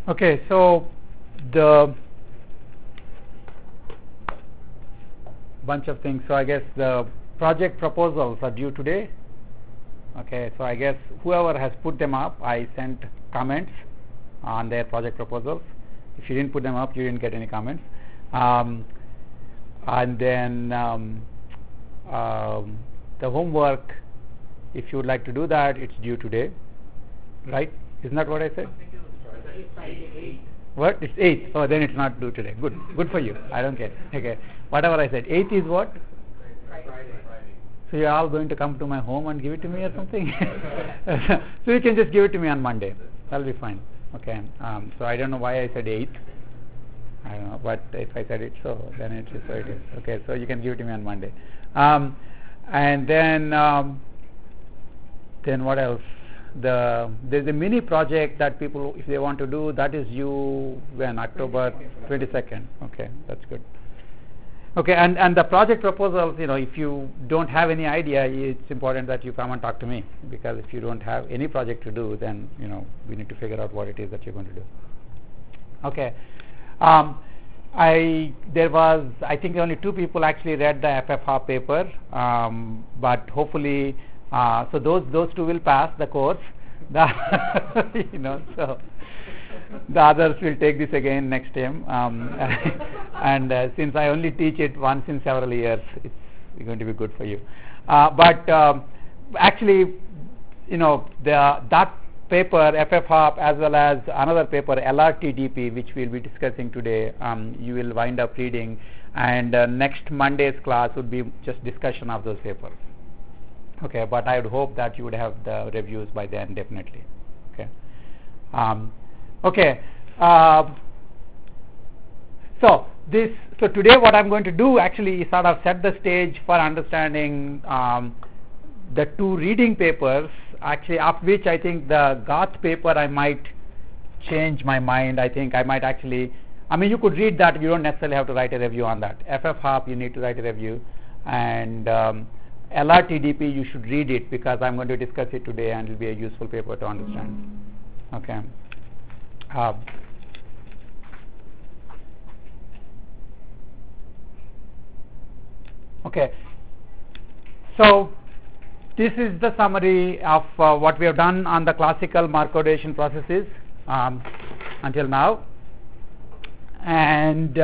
Okay, so the bunch of things. So I guess the project proposals are due today. Okay, so I guess whoever has put them up, I sent comments on their project proposals. If you didn't put them up, you didn't get any comments. And then the homework, if you would like to do that, it's due today, right? Isn't that what I said? What? It's 8th. Oh, then it's not due today. Good for you. I don't care. Okay. Whatever I said. 8th is what? Friday. So you're all going to come to my home and give it to me or something? So you can just give it to me on Monday. That'll be fine. Okay. So I don't know why I said 8th. I don't know, but if I said it, so then it is so it is. Okay. So you can give it to me on Monday. And then what else? There's a mini project that people, if they want to do, that is due when? October 22nd. Okay, that's good. Okay, and the project proposals, if you don't have any idea, it's important that you come and talk to me, because if you don't have any project to do, then we need to figure out what it is that you're going to do. Okay. There was, I think, only 2 people actually read the FFHOP paper, but hopefully, so those 2 will pass the course. So the others will take this again next time. And since I only teach it once in several years, it's going to be good for you. But actually, that paper, FFHOP, as well as another paper, LRTDP, which we'll be discussing today, you will wind up reading. And next Monday's class would be just discussion of those papers. Okay, but I would hope that you would have the reviews by then, definitely. Okay. Okay. So today what I'm going to do actually is sort of set the stage for understanding the 2 reading papers, actually, of which I think the Garth paper I might change my mind. I think I might actually, you could read that. You don't necessarily have to write a review on that. FFHOP, you need to write a review. And LRTDP, you should read it, because I'm going to discuss it today and it will be a useful paper to understand. Okay. Okay. So this is the summary of what we have done on the classical Markov-Davisson processes until now. And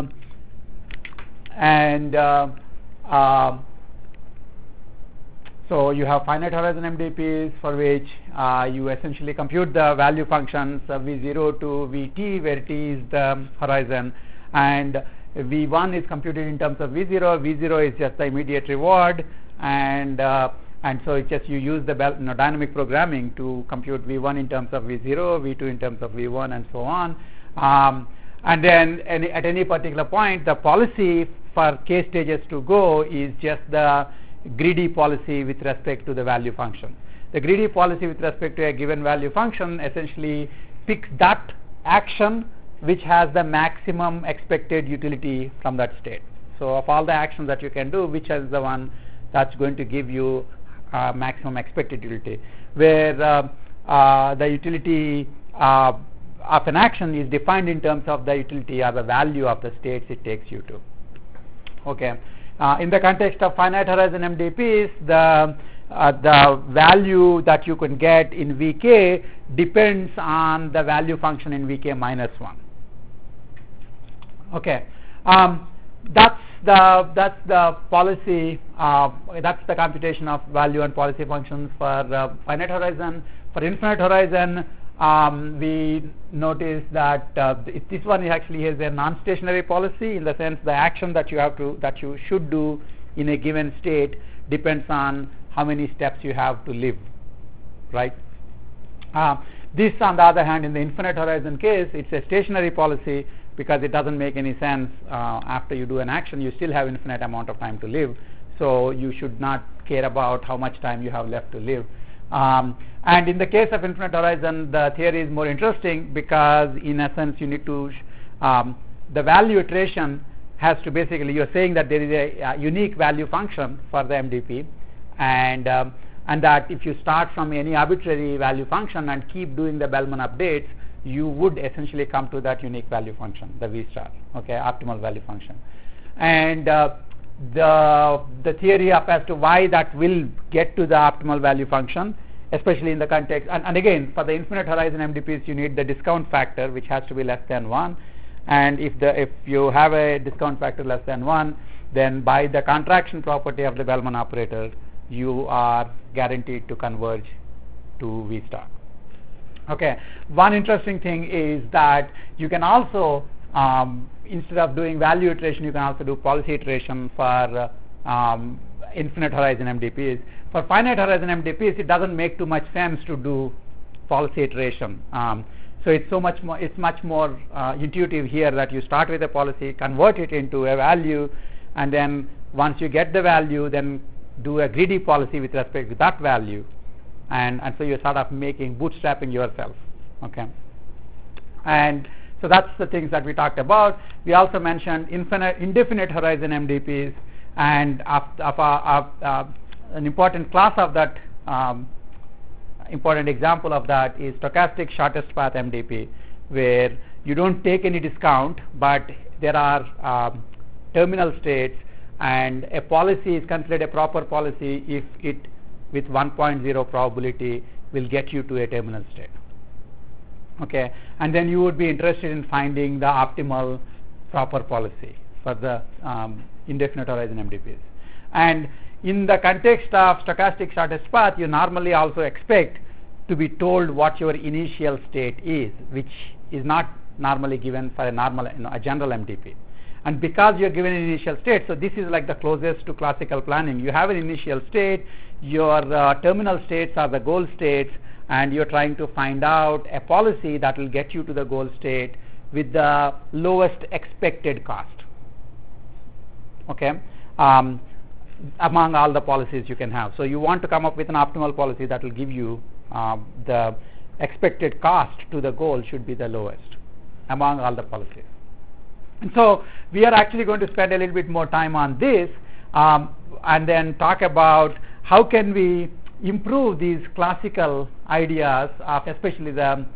so you have finite horizon MDPs, for which you essentially compute the value functions V0 to Vt, where T is the horizon, and V1 is computed in terms of V0. V0 is just the immediate reward, and so it's just you use the dynamic programming to compute V1 in terms of V0, V2 in terms of V1, and so on. And then at any particular point, the policy for k stages to go is just the greedy policy with respect to the value function. The greedy policy with respect to a given value function essentially picks that action which has the maximum expected utility from that state. So of all the actions that you can do, which is the one that's going to give you maximum expected utility, where the utility of an action is defined in terms of the utility or the value of the states it takes you to. Okay. In the context of finite horizon MDPs, the value that you can get in Vk depends on the value function in Vk minus 1. Okay, that's the policy. That's the computation of value and policy functions for finite horizon. For infinite horizon, we notice that this one actually has a non-stationary policy, in the sense the action that you should do in a given state depends on how many steps you have to live, right? This, on the other hand, in the infinite horizon case, it's a stationary policy, because it doesn't make any sense. After you do an action, you still have infinite amount of time to live, so you should not care about how much time you have left to live. And in the case of infinite horizon, the theory is more interesting, because in essence you need to the value iteration has to basically, you're saying that there is a unique value function for the MDP, and that if you start from any arbitrary value function and keep doing the Bellman updates, you would essentially come to that unique value function, the V star, okay, optimal value function. And the theory of as to why that will get to the optimal value function, especially in the context, and again, for the infinite horizon MDPs, you need the discount factor, which has to be less than 1. And if you have a discount factor less than 1, then by the contraction property of the Bellman operator, you are guaranteed to converge to V star. Okay. One interesting thing is that you can also, instead of doing value iteration, you can also do policy iteration for infinite horizon MDPs. For finite horizon MDPs, it doesn't make too much sense to do policy iteration. So it's much more intuitive here that you start with a policy, convert it into a value, and then once you get the value, then do a greedy policy with respect to that value, and so you're sort of bootstrapping yourself. Okay. And so that's the things that we talked about. We also mentioned indefinite horizon MDPs, and an important class of that, important example of that is stochastic shortest path MDP, where you don't take any discount, but there are terminal states, and a policy is considered a proper policy if it, with 1.0 probability, will get you to a terminal state. Okay, and then you would be interested in finding the optimal proper policy for the indefinite horizon MDPs. And in the context of stochastic shortest path, you normally also expect to be told what your initial state is, which is not normally given for a general MDP. And because you're given an initial state, so this is like the closest to classical planning. You have an initial state, your terminal states are the goal states, and you're trying to find out a policy that will get you to the goal state with the lowest expected cost. Okay, among all the policies you can have. So you want to come up with an optimal policy that will give you the expected cost to the goal should be the lowest among all the policies. And so we are actually going to spend a little bit more time on this, and then talk about how can we improve these classical ideas of especially the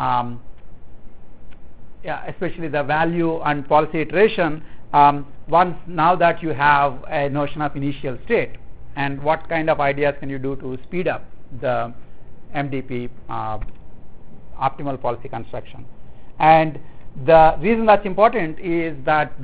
value and policy iteration, once now that you have a notion of initial state, and what kind of ideas can you do to speed up the MDP optimal policy construction. And the reason that's important is that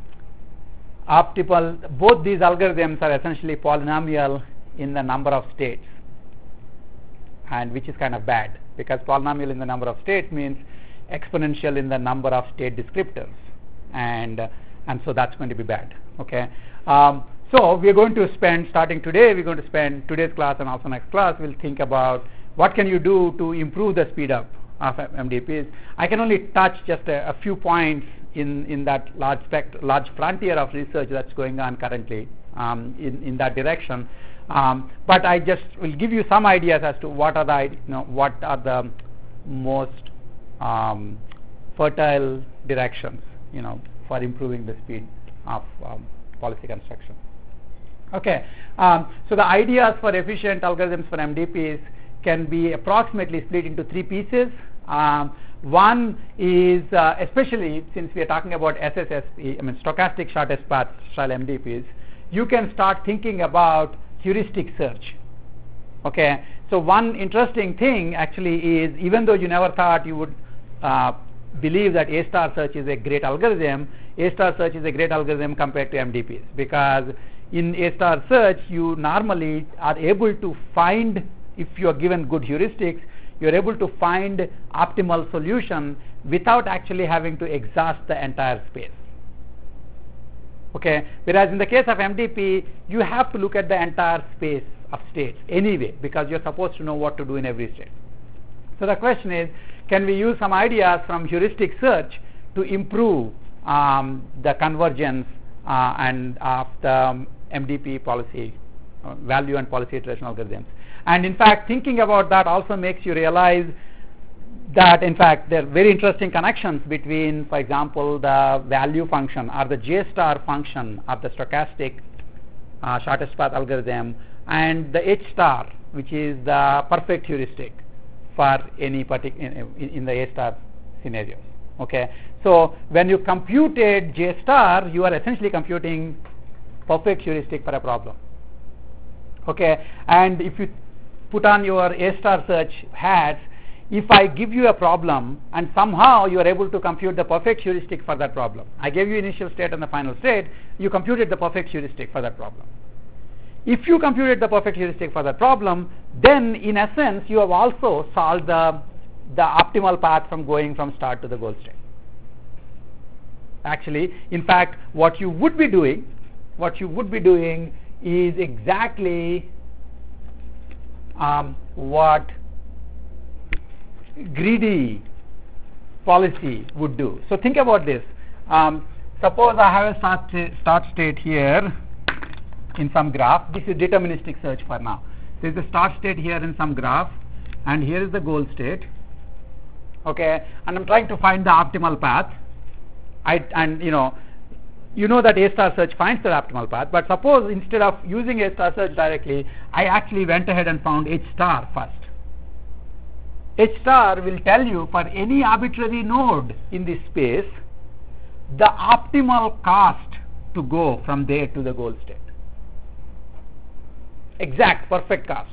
both these algorithms are essentially polynomial in the number of states, and which is kind of bad, because polynomial in the number of states means exponential in the number of state descriptors, and so that's going to be bad. Okay. So we're going to spend, starting today, we're going to spend today's class and also next class, we'll think about what can you do to improve the speed up of MDPs. I can only touch just a few points in that large frontier of research that's going on currently in that direction. But I just will give you some ideas as to what are the most fertile directions, for improving the speed of policy construction. Okay, so the ideas for efficient algorithms for MDPs can be approximately split into 3 pieces. One is, especially since we are talking about SSSP, stochastic shortest path style MDPs, you can start thinking about heuristic search. Okay, so one interesting thing actually is, even though you never thought you would believe that A star search is a great algorithm, A star search is a great algorithm compared to MDPs, because in A star search you normally are able to find, if you are given good heuristics, you are able to find optimal solution without actually having to exhaust the entire space. Okay, whereas in the case of MDP, you have to look at the entire space of states anyway, because you're supposed to know what to do in every state. So the question is, can we use some ideas from heuristic search to improve the convergence and of the MDP policy value and policy iteration algorithms? And in fact, thinking about that also makes you realize that in fact there are very interesting connections between, for example, the value function or the J star function of the stochastic shortest path algorithm and the H star, which is the perfect heuristic for any particular in the A star scenarios. Okay, so when you computed J star, you are essentially computing perfect heuristic for a problem. Okay, and if you put on your A star search hats, if I give you a problem and somehow you are able to compute the perfect heuristic for that problem, I gave you initial state and the final state, you computed the perfect heuristic for that problem. If you computed the perfect heuristic for that problem, then in essence you have also solved the optimal path from going from start to the goal state. Actually, in fact, what you would be doing is exactly what greedy policy would do. So think about this. Suppose I have a start state here in some graph. This is deterministic search for now. There is a start state here in some graph, and here is the goal state. Okay, and I'm trying to find the optimal path. You know that A star search finds the optimal path, but suppose instead of using A star search directly, I actually went ahead and found H star first. H star will tell you for any arbitrary node in this space the optimal cost to go from there to the goal state. Exact, perfect cost.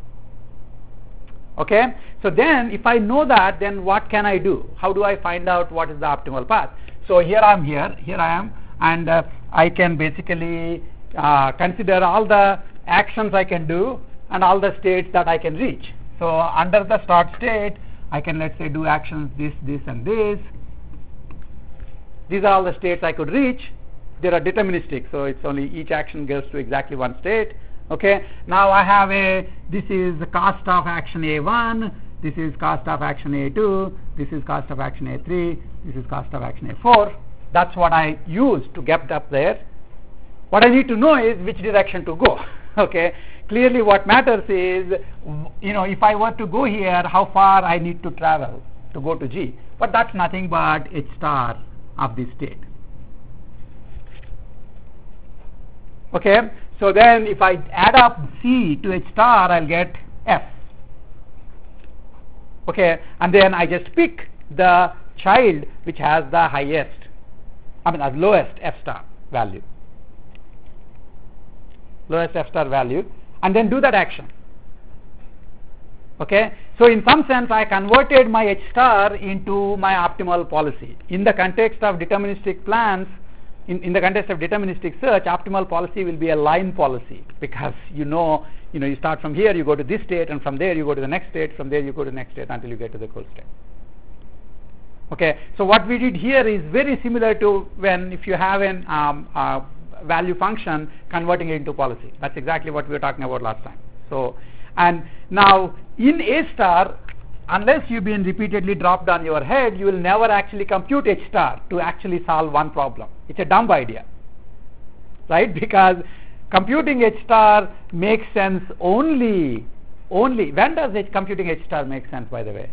Okay, so then if I know that, then what can I do? How do I find out what is the optimal path? So here I am, and I can basically consider all the actions I can do and all the states that I can reach. So under the start state, I can, let's say, do actions this, and this. These are all the states I could reach. They are deterministic, so it's only each action goes to exactly one state. Okay, now I have this is the cost of action A1, this is cost of action A2, this is cost of action A3, this is cost of action A4. That's what I use to get up there. What I need to know is which direction to go. Okay, clearly what matters is, if I were to go here, how far I need to travel to go to G. But that's nothing but H star of this state. Okay, so then if I add up C to H star, I'll get F. Okay, and then I just pick the child which has the lowest F star value. Lowest F star value, and then do that action. Okay, so in some sense I converted my H star into my optimal policy. In the context of deterministic plans, in the context of deterministic search, optimal policy will be a line policy, because you start from here, you go to this state, and from there you go to the next state, from there you go to the next state until you get to the goal state. Okay, so what we did here is very similar to if you have a value function, converting it into policy. That's exactly what we were talking about last time. So, and now in A star, unless you've been repeatedly dropped on your head, you will never actually compute H star to actually solve one problem. It's a dumb idea, right? Because computing H star makes sense only when does computing H star make sense, by the way?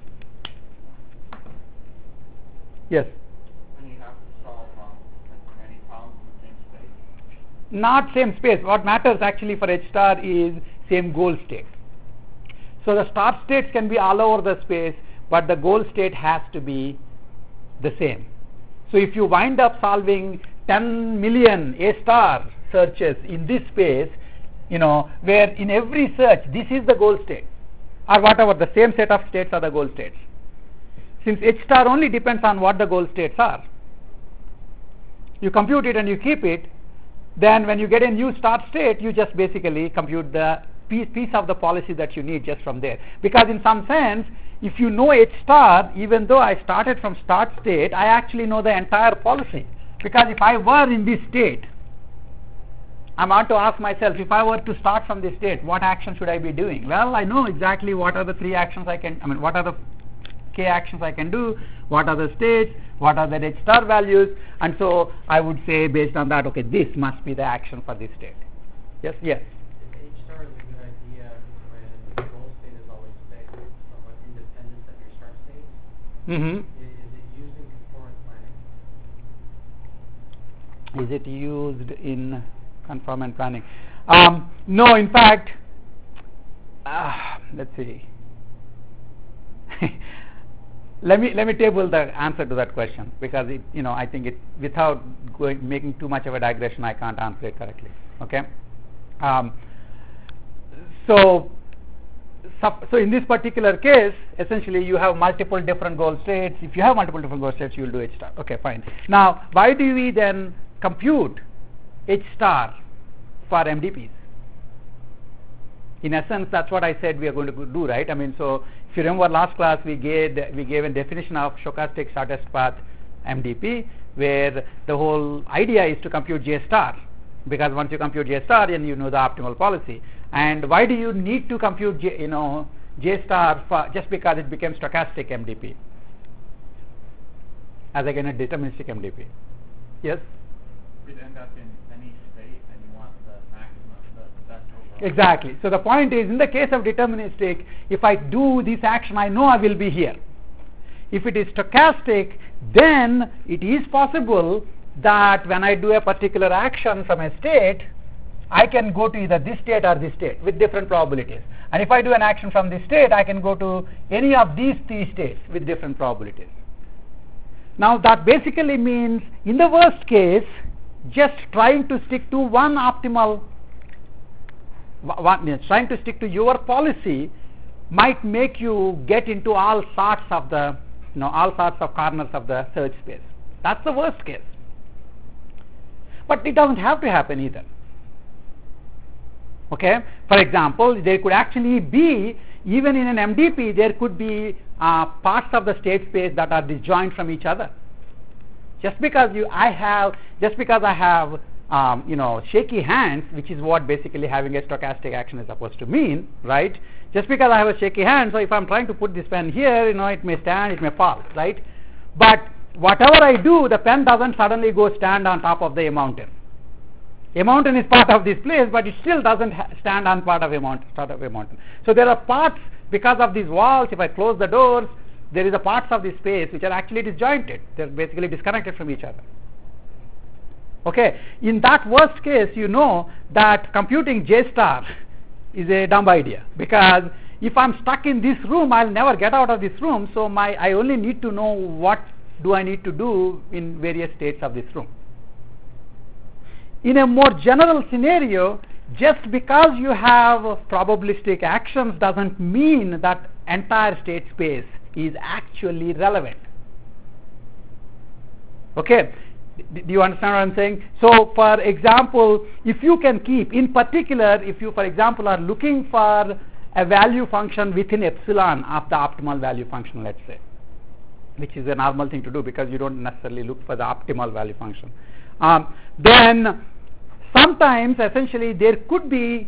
Yes. When you have to solve many problems in the same space. Not same space. What matters actually for H star is same goal state. So the start states can be all over the space, but the goal state has to be the same. So if you wind up solving 10 million A star searches in this space, where in every search this is the goal state, or whatever, the same set of states are the goal states. Since H star only depends on what the goal states are, you compute it and you keep it. Then when you get a new start state, you just basically compute the piece of the policy that you need just from there. Because in some sense, if you know H star, even though I started from start state, I actually know the entire policy. Because if I were in this state, I want to ask myself, if I were to start from this state, what action should I be doing? Well, I know exactly what are the three actions what are the K actions I can do, what are the states, what are the H star values, and so I would say based on that, okay, this must be the action for this state. Yes, yes. If H star is a good idea when the goal state is always somewhat independent of your start state, Mm-hmm. is it used in conformant planning? Is it used in conformant planning? No, in fact, let's see. let me table the answer to that question, because I think it, without making too much of a digression, I can't answer it correctly. Okay. So in this particular case, essentially you have multiple different goal states. If you have multiple different goal states, you will do H star. Okay, fine. Now, why do we then compute H star for MDPs? In essence, that's what I said we are going to do, right? I mean, so if you remember last class, we gave a definition of stochastic shortest path MDP, where the whole idea is to compute J star, because once you compute J star, then you know the optimal policy. And why do you need to compute J star for, just because it became stochastic MDP as again a deterministic MDP? Yes? We'd end up in any state and you want the maximum, the best overall. Exactly. So the point is, in the case of deterministic, if I do this action, I know I will be here. If it is stochastic, then it is possible that when I do a particular action from a state, I can go to either this state or this state with different probabilities. And if I do an action from this state, I can go to any of these three states with different probabilities. Now that basically means, in the worst case, just trying to stick to one optimal, trying to stick to your policy might make you get into all sorts of the, all sorts of corners of the search space. That's the worst case. But it doesn't have to happen either. Okay, for example, there could actually be, even in an MDP, there could be parts of the state space that are disjoint from each other. Just because I have shaky hands, which is what basically having a stochastic action is supposed to mean, right? Just because I have a shaky hand, so if I'm trying to put this pen here, it may stand, it may fall, right? But whatever I do, the pen doesn't suddenly go stand on top of a mountain. A mountain is part of this place, but it still doesn't stand on part of a mountain. So there are parts, because of these walls, if I close the doors, there is a parts of this space which are actually disjointed. They're basically disconnected from each other. Okay, in that worst case, you know that computing J star is a dumb idea, because if I'm stuck in this room, I'll never get out of this room, so I only need to know what do I need to do in various states of this room. In a more general scenario, just because you have probabilistic actions doesn't mean that entire state space is actually relevant. Okay, do you understand what I'm saying? So, for example, if you can keep, in particular, if you, for example, are looking for a value function within epsilon of the optimal value function, let's say, which is a normal thing to do because you don't necessarily look for the optimal value function, then sometimes essentially there could be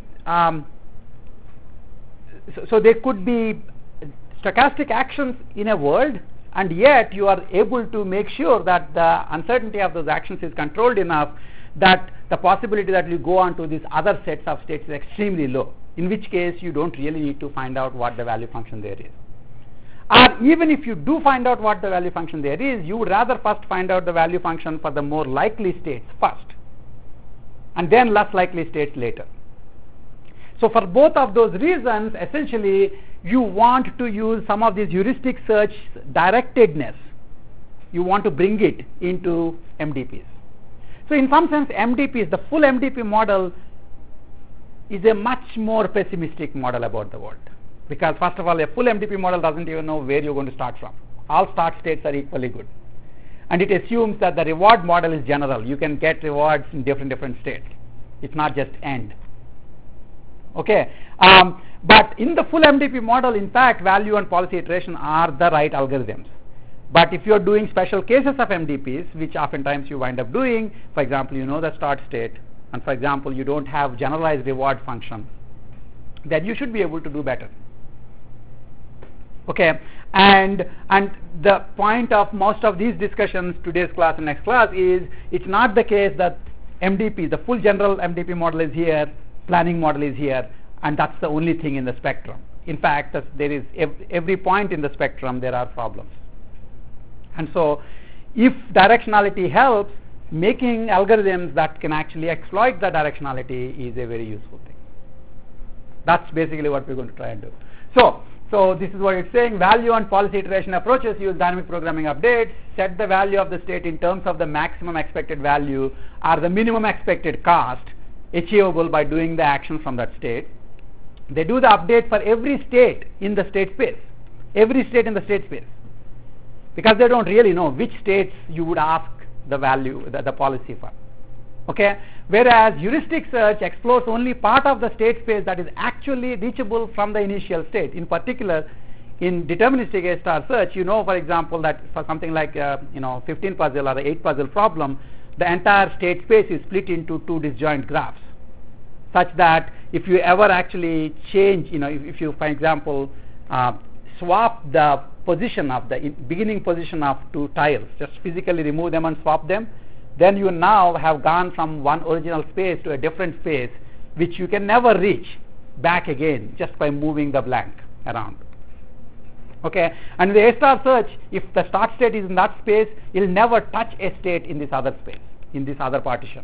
there could be stochastic actions in a world, and yet you are able to make sure that the uncertainty of those actions is controlled enough that the possibility that you go on to these other sets of states is extremely low, in which case you don't really need to find out what the value function there is. Or even if you do find out what the value function there is, you would rather first find out the value function for the more likely states first, and then less likely states later. So for both of those reasons, essentially you want to use some of this heuristic search directedness. You want to bring it into MDPs. So in some sense, MDPs, the full MDP model, is a much more pessimistic model about the world. Because first of all, a full MDP model doesn't even know where you're going to start from. All start states are equally good. And it assumes that the reward model is general. You can get rewards in different states. It's not just end. Okay, but in the full MDP model, in fact, value and policy iteration are the right algorithms. But if you're doing special cases of MDPs, which oftentimes you wind up doing, for example, you know the start state, and for example, you don't have generalized reward function, then you should be able to do better. Okay, and the point of most of these discussions, today's class and next class, is it's not the case that MDP, the full general MDP model is here, planning model is here, and that's the only thing in the spectrum. In fact, there is every point in the spectrum there are problems. And so if directionality helps, making algorithms that can actually exploit the directionality is a very useful thing. That's basically what we're going to try and do. So So this is what it's saying. Value and policy iteration approaches use dynamic programming updates, set the value of the state in terms of the maximum expected value or the minimum expected cost achievable by doing the action from that state. They do the update for every state in the state space, every state in the state space, because they don't really know which states you would ask the value, the policy for. Okay, whereas heuristic search explores only part of the state space that is actually reachable from the initial state. In particular, in deterministic A-star search, for example, that for something like 15 puzzle or the 8 puzzle problem, the entire state space is split into 2 disjoint graphs, such that if you ever actually change, if you, for example, swap the position of the beginning position of 2 tiles, just physically remove them and swap them, then you now have gone from one original space to a different space, which you can never reach back again just by moving the blank around. Okay, and in the A-star search, if the start state is in that space, it will never touch a state in this other space, in this other partition.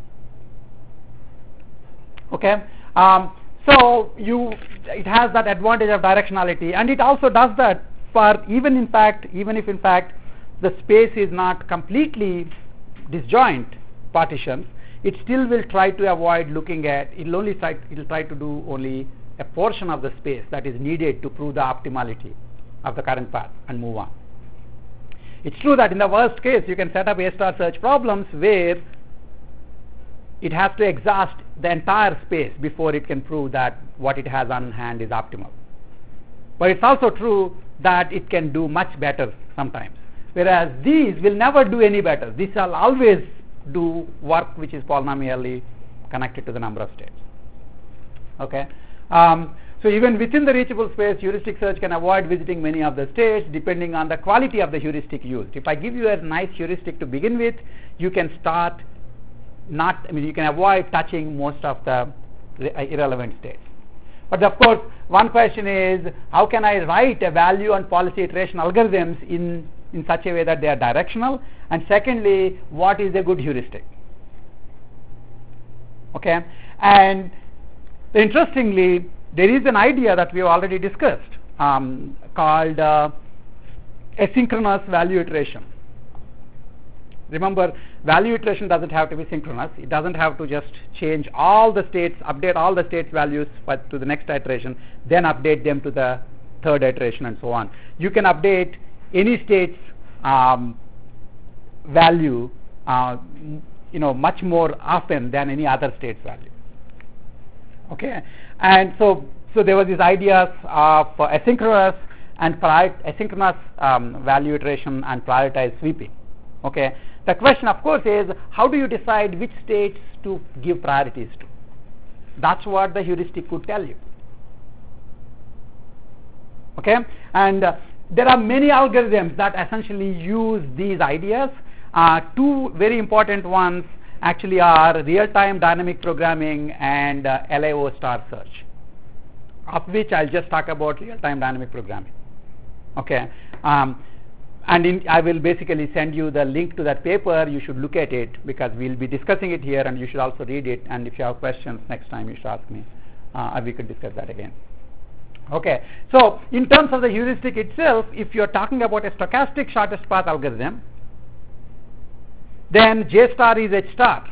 Okay, so it has that advantage of directionality, and it also does that for even if in fact the space is not completely disjoint partitions, it still will try to avoid looking at, it will try to do only a portion of the space that is needed to prove the optimality of the current path and move on. It's true that in the worst case you can set up A-star search problems where it has to exhaust the entire space before it can prove that what it has on hand is optimal. But it's also true that it can do much better sometimes. Whereas these will never do any better. These will always do work which is polynomially connected to the number of states. Okay. So even within the reachable space, heuristic search can avoid visiting many of the states depending on the quality of the heuristic used. If I give you a nice heuristic to begin with, you can you can avoid touching most of the irrelevant states. But of course, one question is, how can I write a value and policy iteration algorithms in such a way that they are directional? And secondly, what is a good heuristic? Okay, and interestingly, there is an idea that we have already discussed called asynchronous value iteration. Remember, value iteration doesn't have to be synchronous. It doesn't have to just change all the states, update all the states values to the next iteration, then update them to the third iteration and so on. You can update any state's value much more often than any other state's value. Okay, and so there was this ideas of asynchronous and asynchronous value iteration and prioritized sweeping. Okay, the question of course is, how do you decide which states to give priorities to? That's what the heuristic could tell you. Okay, and there are many algorithms that essentially use these ideas. 2 very important ones actually are real-time dynamic programming and LIO star search, of which I'll just talk about real-time dynamic programming. Okay, I will basically send you the link to that paper. You should look at it because we'll be discussing it here, and you should also read it. And if you have questions next time, you should ask me. We could discuss that again. Okay, so in terms of the heuristic itself, if you're talking about a stochastic shortest path algorithm, then J star is H star.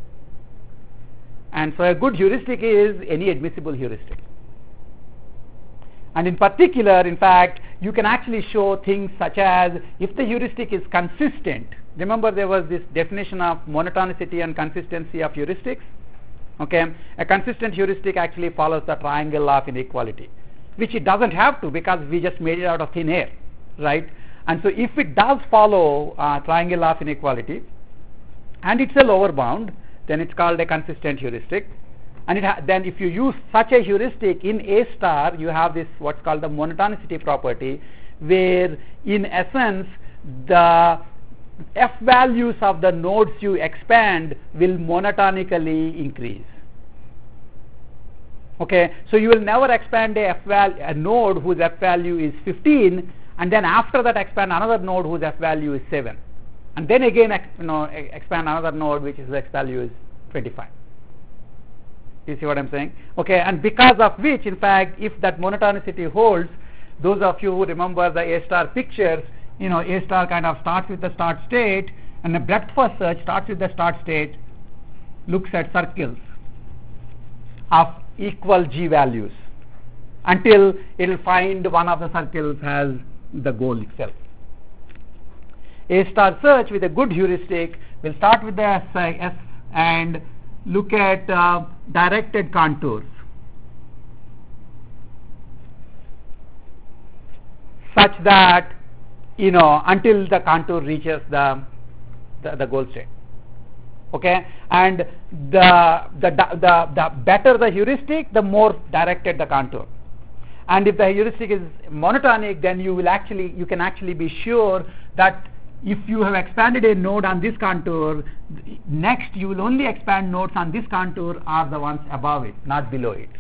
And so a good heuristic is any admissible heuristic. And in particular, in fact, you can actually show things such as if the heuristic is consistent. Remember, there was this definition of monotonicity and consistency of heuristics. Okay, a consistent heuristic actually follows the triangle of inequality, which it doesn't have to because we just made it out of thin air, right? And so if it does follow triangle of inequality and it's a lower bound, then it's called a consistent heuristic. And then if you use such a heuristic in A star, you have this what's called the monotonicity property, where in essence the f values of the nodes you expand will monotonically increase. Okay, so you will never expand a node whose f value is 15 and then after that expand another node whose f value is 7, and then again expand another node which is f value is 25. You see what I'm saying? Okay, and because of which, in fact, if that monotonicity holds, those of you who remember the A star pictures, A star kind of starts with the start state, and the breadth first search starts with the start state, looks at circles of equal G values until it will find one of the circles has the goal itself. A star search with a good heuristic will start with the S and look at directed contours such that until the contour reaches the goal state. Okay, and the better the heuristic, the more directed the contour. And if the heuristic is monotonic, then you can actually be sure that if you have expanded a node on this contour, next you will only expand nodes on this contour are the ones above it, not below it.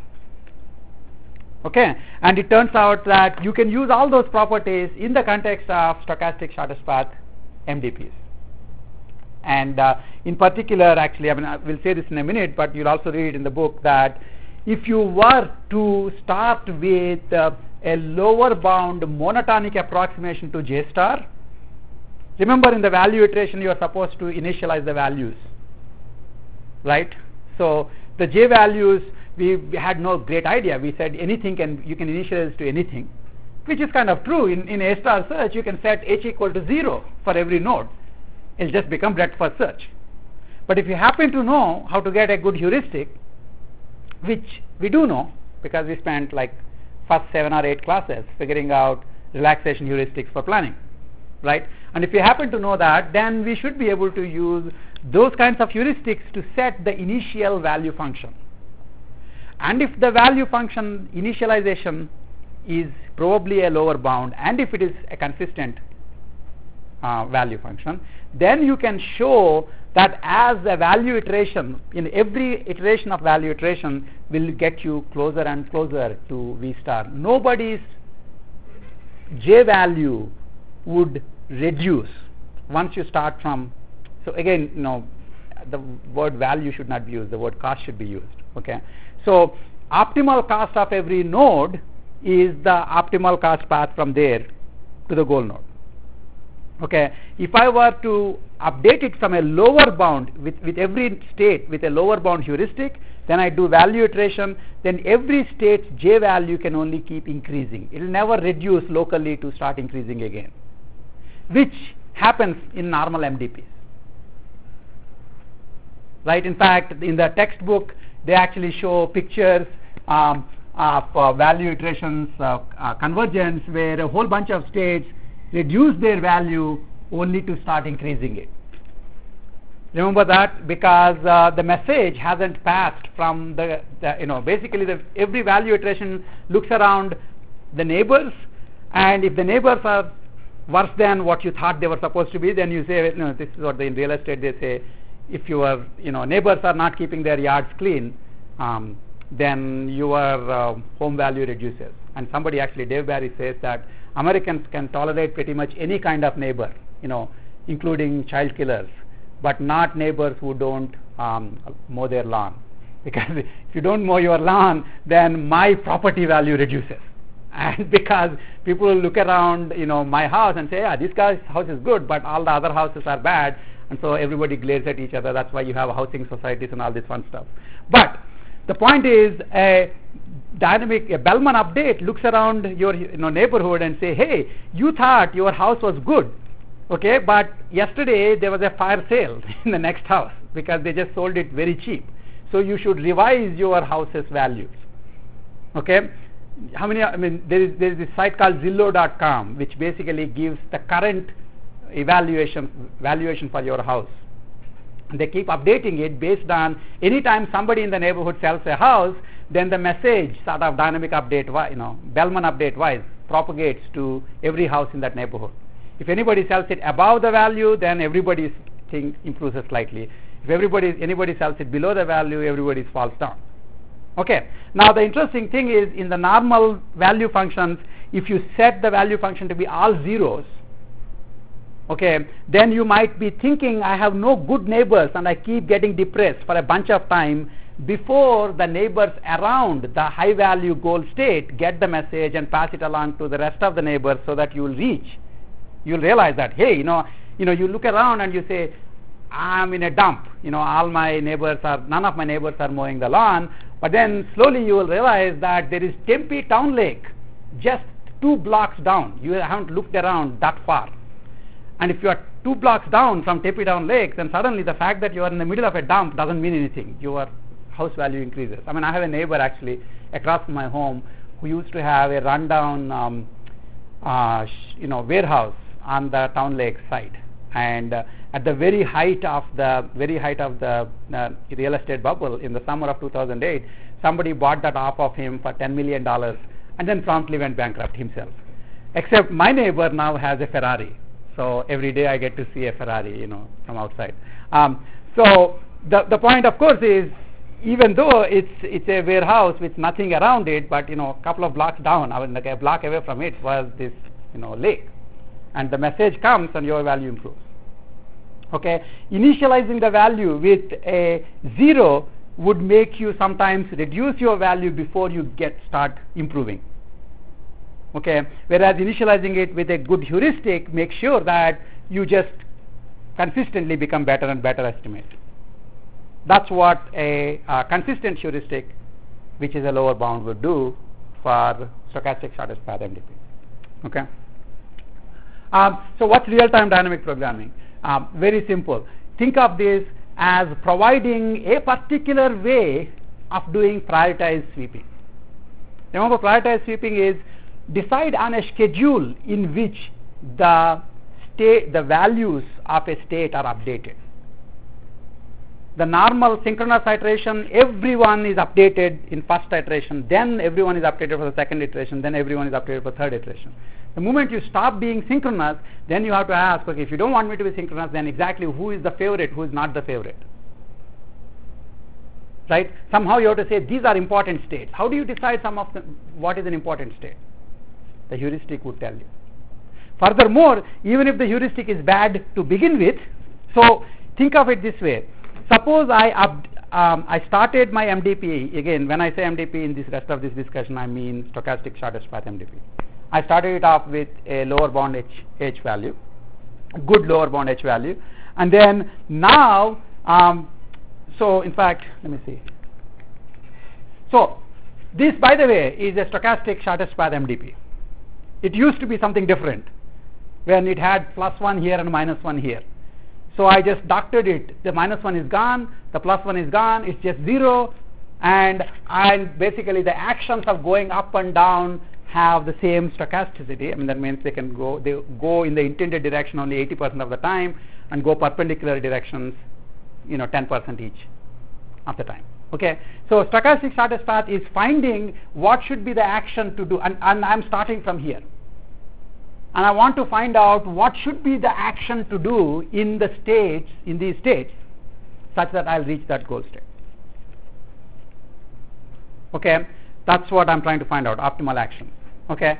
Okay, and it turns out that you can use all those properties in the context of stochastic shortest path MDPs. And in particular, actually, we'll say this in a minute, but you'll also read in the book that if you were to start with a lower bound monotonic approximation to J star, remember in the value iteration you are supposed to initialize the values, right? So the J values, we had no great idea. We said anything you can initialize to anything, which is kind of true. In A star search, you can set H equal to 0 for every node. It'll just become breadth first search. But if you happen to know how to get a good heuristic, which we do know because we spent like first 7 or 8 classes figuring out relaxation heuristics for planning, right? And if you happen to know that, then we should be able to use those kinds of heuristics to set the initial value function. And if the value function initialization is probably a lower bound, and if it is a consistent value function, then you can show that as a value iteration, in every iteration of value iteration will get you closer and closer to V star. Nobody's J value would reduce once you start from, so again, the word value should not be used, the word cost should be used. Okay, so optimal cost of every node is the optimal cost path from there to the goal node. Okay, if I were to update it from a lower bound with every state with a lower bound heuristic, then I do value iteration, then every state's J value can only keep increasing. It will never reduce locally to start increasing again, which happens in normal MDPs. Right, in fact, in the textbook, they actually show pictures of value iterations, convergence, where a whole bunch of states reduce their value only to start increasing it. Remember that, because the message hasn't passed from basically every value iteration looks around the neighbors, and if the neighbors are worse than what you thought they were supposed to be, then you say, this is what in real estate they say, if your neighbors are not keeping their yards clean, then your home value reduces. And somebody actually, Dave Barry, says that Americans can tolerate pretty much any kind of neighbor, including child killers, but not neighbors who don't mow their lawn. Because if you don't mow your lawn, then my property value reduces. And because people will look around, my house and say, yeah, this guy's house is good, but all the other houses are bad, and so everybody glares at each other. That's why you have housing societies and all this fun stuff. But the point is, a Bellman update looks around your neighborhood and say, hey, you thought your house was good, okay, but yesterday there was a fire sale in the next house because they just sold it very cheap. So you should revise your house's values. Okay, there is this site called Zillow.com, which basically gives the current valuation for your house. They keep updating it based on any time somebody in the neighborhood sells a house, then the message sort of dynamic update, Bellman update wise, propagates to every house in that neighborhood. If anybody sells it above the value, then everybody's thing improves slightly. If anybody sells it below the value, everybody's falls down. Okay. Now the interesting thing is, in the normal value functions, if you set the value function to be all zeros, okay, then you might be thinking, I have no good neighbors and I keep getting depressed for a bunch of time, before the neighbors around the high value goal state get the message and pass it along to the rest of the neighbors, so that you will realize that, hey, you look around and you say, I'm in a dump, none of my neighbors are mowing the lawn. But then slowly you will realize that there is Tempe Town Lake just 2 blocks down. You haven't looked around that far. And if you are 2 blocks down from Tempe Town Lake, then suddenly the fact that you are in the middle of a dump doesn't mean anything. Your house value increases. I mean, I have a neighbor actually across from my home who used to have a rundown warehouse on the Town Lake site. And at the very height of the real estate bubble in the summer of 2008, somebody bought that off of him for $10 million and then promptly went bankrupt himself. Except my neighbor now has a Ferrari, so every day I get to see a Ferrari, from outside. So the point, of course, is even though it's a warehouse with nothing around it, but a couple of blocks down, like a block away from it, was this lake, and the message comes and your value improves. Okay, initializing the value with a 0 would make you sometimes reduce your value before you start improving. Okay, whereas initializing it with a good heuristic makes sure that you just consistently become better and better estimate. That's what a consistent heuristic, which is a lower bound, would do for stochastic shortest path MDP. Okay. So what's real-time dynamic programming? Very simple. Think of this as providing a particular way of doing prioritized sweeping. Remember, prioritized sweeping is decide on a schedule in which the values of a state are updated. The normal synchronous iteration, everyone is updated in first iteration, then everyone is updated for the second iteration, then everyone is updated for third iteration. The moment you stop being synchronous, then you have to ask, okay, if you don't want me to be synchronous, then exactly who is the favorite, who is not the favorite? Right? Somehow you have to say these are important states. How do you decide what is an important state? The heuristic would tell you. Furthermore, even if the heuristic is bad to begin with, so think of it this way. Suppose I started my MDP, again, when I say MDP in this rest of this discussion, I mean stochastic shortest path MDP. I started it off with a lower bound H value, good lower bound H value, and then now, so in fact, let me see. So this, by the way, is a stochastic shortest path MDP. It used to be something different when it had +1 here and -1 here. So I just doctored it. The -1 is gone, the +1 is gone, it's just 0, and basically the actions of going up and down have the same stochasticity. I mean, that means they go in the intended direction only 80% of the time and go perpendicular directions 10% each of the time. Okay, so stochastic shortest path is finding what should be the action to do, and I'm starting from here, and I want to find out what should be the action to do in these states such that I'll reach that goal state. Okay, that's what I'm trying to find out, optimal action. Okay,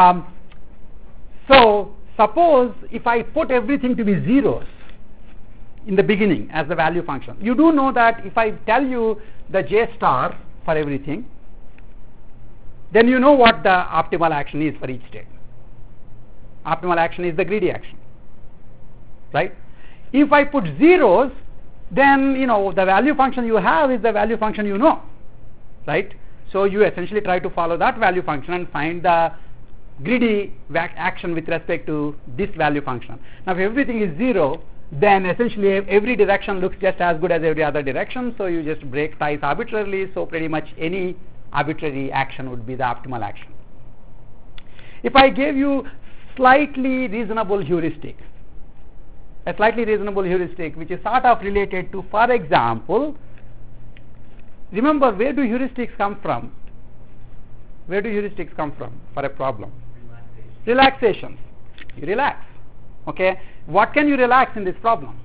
so suppose if I put everything to be zeros in the beginning as the value function, you do know that if I tell you the J star for everything, then you know what the optimal action is for each state. Optimal action is the greedy action, right? If I put zeros, then the value function you have is the value function you know, right? So you essentially try to follow that value function and find the greedy action with respect to this value function. Now if everything is 0, then essentially every direction looks just as good as every other direction, so you just break ties arbitrarily, so pretty much any arbitrary action would be the optimal action. If I gave you a slightly reasonable heuristic which is sort of related to, for example, remember, where do heuristics come from? Where do heuristics come from for a problem? Relaxation. You relax. Okay, what can you relax in this problem?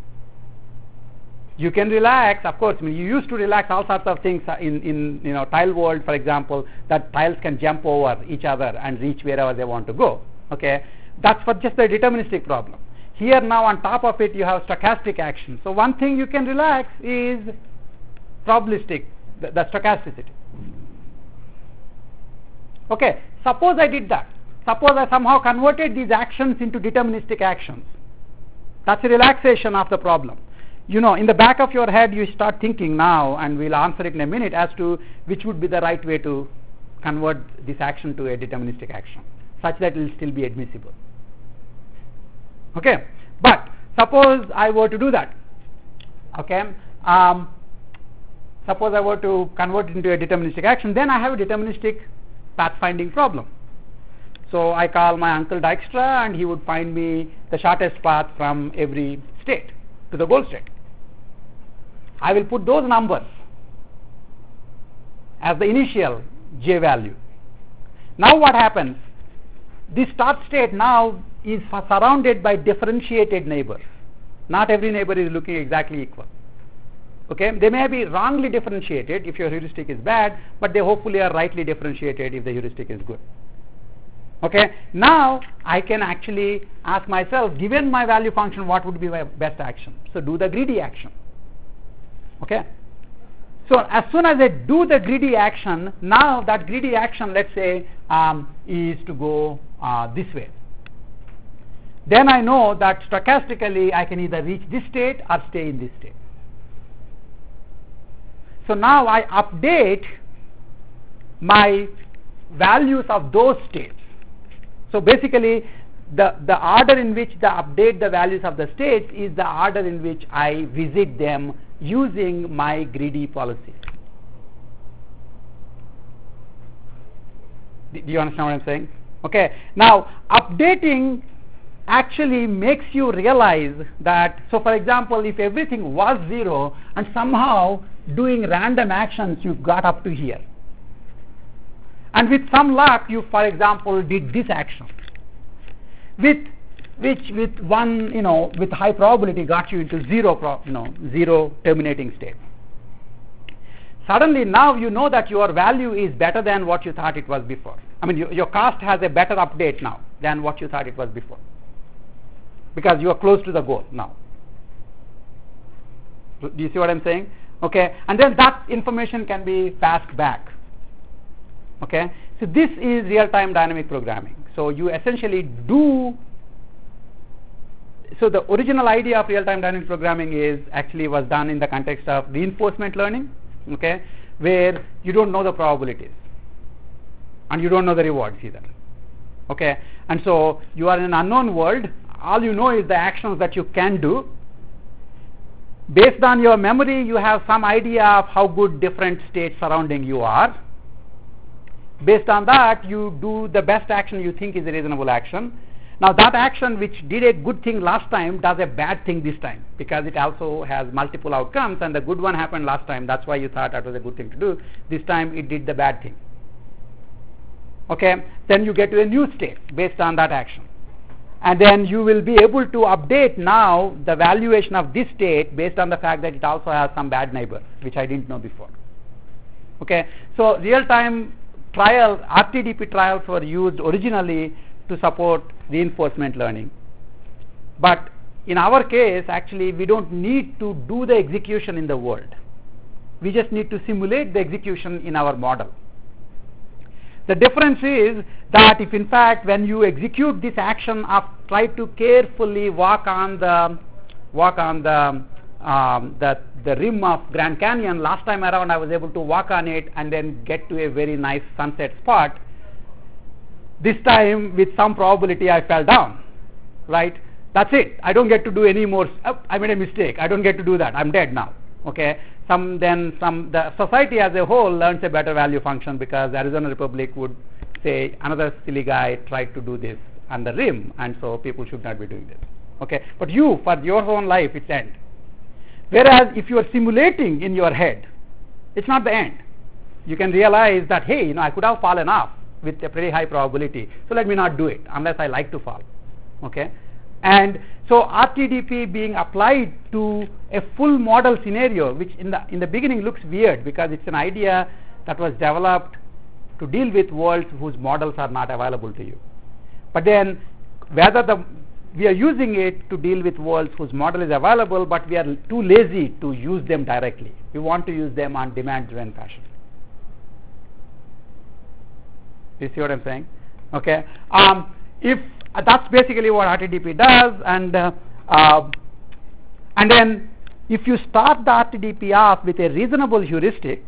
You can relax, of course. I mean, you used to relax all sorts of things in tile world, for example, that tiles can jump over each other and reach wherever they want to go. Okay, that's for just the deterministic problem. Here now on top of it you have stochastic action. So one thing you can relax is probabilistic, the stochasticity. Okay, suppose I did that. Suppose I somehow converted these actions into deterministic actions. That's a relaxation of the problem. You know, in the back of your head, you start thinking now, and we'll answer it in a minute, as to which would be the right way to convert this action to a deterministic action, such that it will still be admissible. Okay, but suppose I were to do that. Okay, suppose I were to convert it into a deterministic action, then I have a deterministic pathfinding problem. So I call my uncle Dijkstra, and he would find me the shortest path from every state to the goal state. I will put those numbers as the initial J value. Now what happens? This start state now is surrounded by differentiated neighbors. Not every neighbor is looking exactly equal. Okay, they may be wrongly differentiated if your heuristic is bad, but they hopefully are rightly differentiated if the heuristic is good. Okay, now I can actually ask myself, given my value function, what would be my best action? So do the greedy action. Okay, so as soon as I do the greedy action, now that greedy action, let's say, is to go this way. Then I know that stochastically I can either reach this state or stay in this state. So now I update my values of those states. So basically, the order in which I update the values of the states is the order in which I visit them using my greedy policy. Do you understand what I'm saying? Okay. Now, updating actually makes you realize that, so for example, if everything was 0 and somehow doing random actions you got up to here, and with some luck you, for example, did this action, which with one, with high probability got you into zero terminating state. Suddenly now you know that your value is better than what you thought it was before. I mean, your cost has a better update now than what you thought it was before, because you are close to the goal now. Do you see what I'm saying? Okay, and then that information can be passed back. Okay, so this is real-time dynamic programming. So you essentially do. So the original idea of real-time dynamic programming was done in the context of reinforcement learning. Okay, where you don't know the probabilities and you don't know the rewards either. Okay, and so you are in an unknown world. All you know is the actions that you can do. Based on your memory, you have some idea of how good different states surrounding you are. Based on that, you do the best action you think is a reasonable action. Now that action which did a good thing last time does a bad thing this time, because it also has multiple outcomes, and the good one happened last time, that's why you thought that was a good thing to do. This time it did the bad thing. Okay, then you get to a new state based on that action, and then you will be able to update now the valuation of this state based on the fact that it also has some bad neighbor which I didn't know before. Okay, so real-time RTDP trials were used originally to support reinforcement learning, but in our case actually we don't need to do the execution in the world, we just need to simulate the execution in our model. The difference is that if in fact when you execute this action of try to carefully walk on the rim of Grand Canyon, last time around I was able to walk on it and then get to a very nice sunset spot. This time with some probability I fell down, right? That's it. I don't get to do any more. I made a mistake. I don't get to do that. I'm dead now. Okay. The society as a whole learns a better value function, because Arizona Republic would say another silly guy tried to do this on the rim, and so people should not be doing this. Okay. But you, for your own life, it's end. Whereas if you are simulating in your head, it's not the end. You can realize that, hey, I could have fallen off with a pretty high probability, so let me not do it unless I like to fall. Okay, and so RTDP being applied to a full model scenario, which in the beginning looks weird because it's an idea that was developed to deal with worlds whose models are not available to you. But then whether we are using it to deal with worlds whose model is available, but we are too lazy to use them directly. We want to use them on demand-driven fashion. You see what I'm saying? Okay. If that's basically what RTDP does, and then if you start the RTDP off with a reasonable heuristic,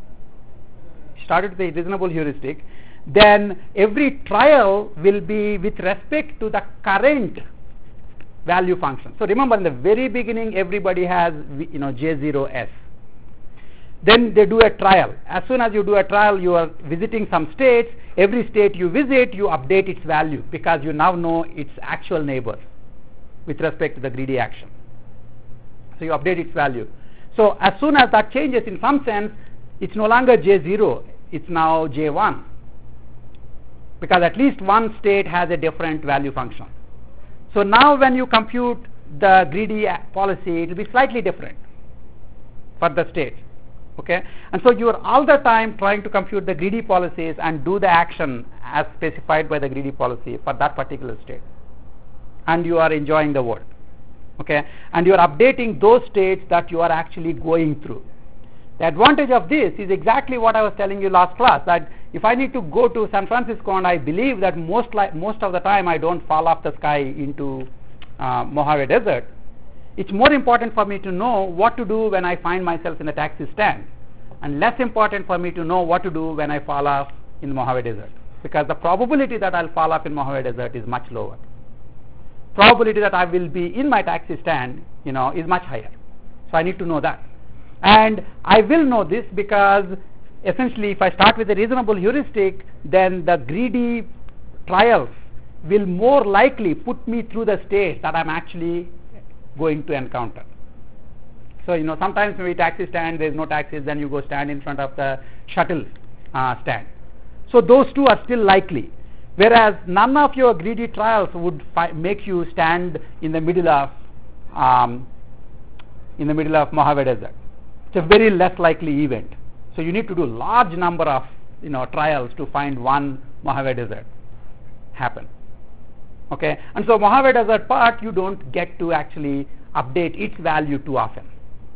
then every trial will be with respect to the current value function. So remember, in the very beginning, everybody has J0S. Then they do a trial. As soon as you do a trial, you are visiting some states. Every state you visit, you update its value because you now know its actual neighbor with respect to the greedy action. So you update its value. So as soon as that changes, in some sense, it's no longer J0, it's now J1, because at least one state has a different value function. So now when you compute the greedy policy, it will be slightly different for the states. Okay, and so you are all the time trying to compute the greedy policies and do the action as specified by the greedy policy for that particular state, and you are enjoying the world. Okay, and you are updating those states that you are actually going through. The advantage of this is exactly what I was telling you last class, that if I need to go to San Francisco and I believe that most of the time I don't fall off the sky into Mojave Desert, it's more important for me to know what to do when I find myself in a taxi stand, and less important for me to know what to do when I fall off in the Mojave Desert, because the probability that I'll fall off in Mojave Desert is much lower. Probability that I will be in my taxi stand, is much higher. So I need to know that. And I will know this because essentially if I start with a reasonable heuristic, then the greedy trials will more likely put me through the states that I'm actually going to encounter. So sometimes maybe taxi stand, there's no taxis, then you go stand in front of the shuttle stand. So those two are still likely, whereas none of your greedy trials would make you stand in the middle of Mojave Desert. It's a very less likely event. So you need to do large number of trials to find one Mojave Desert happen. Okay, and so Mojave Desert part, you don't get to actually update its value too often.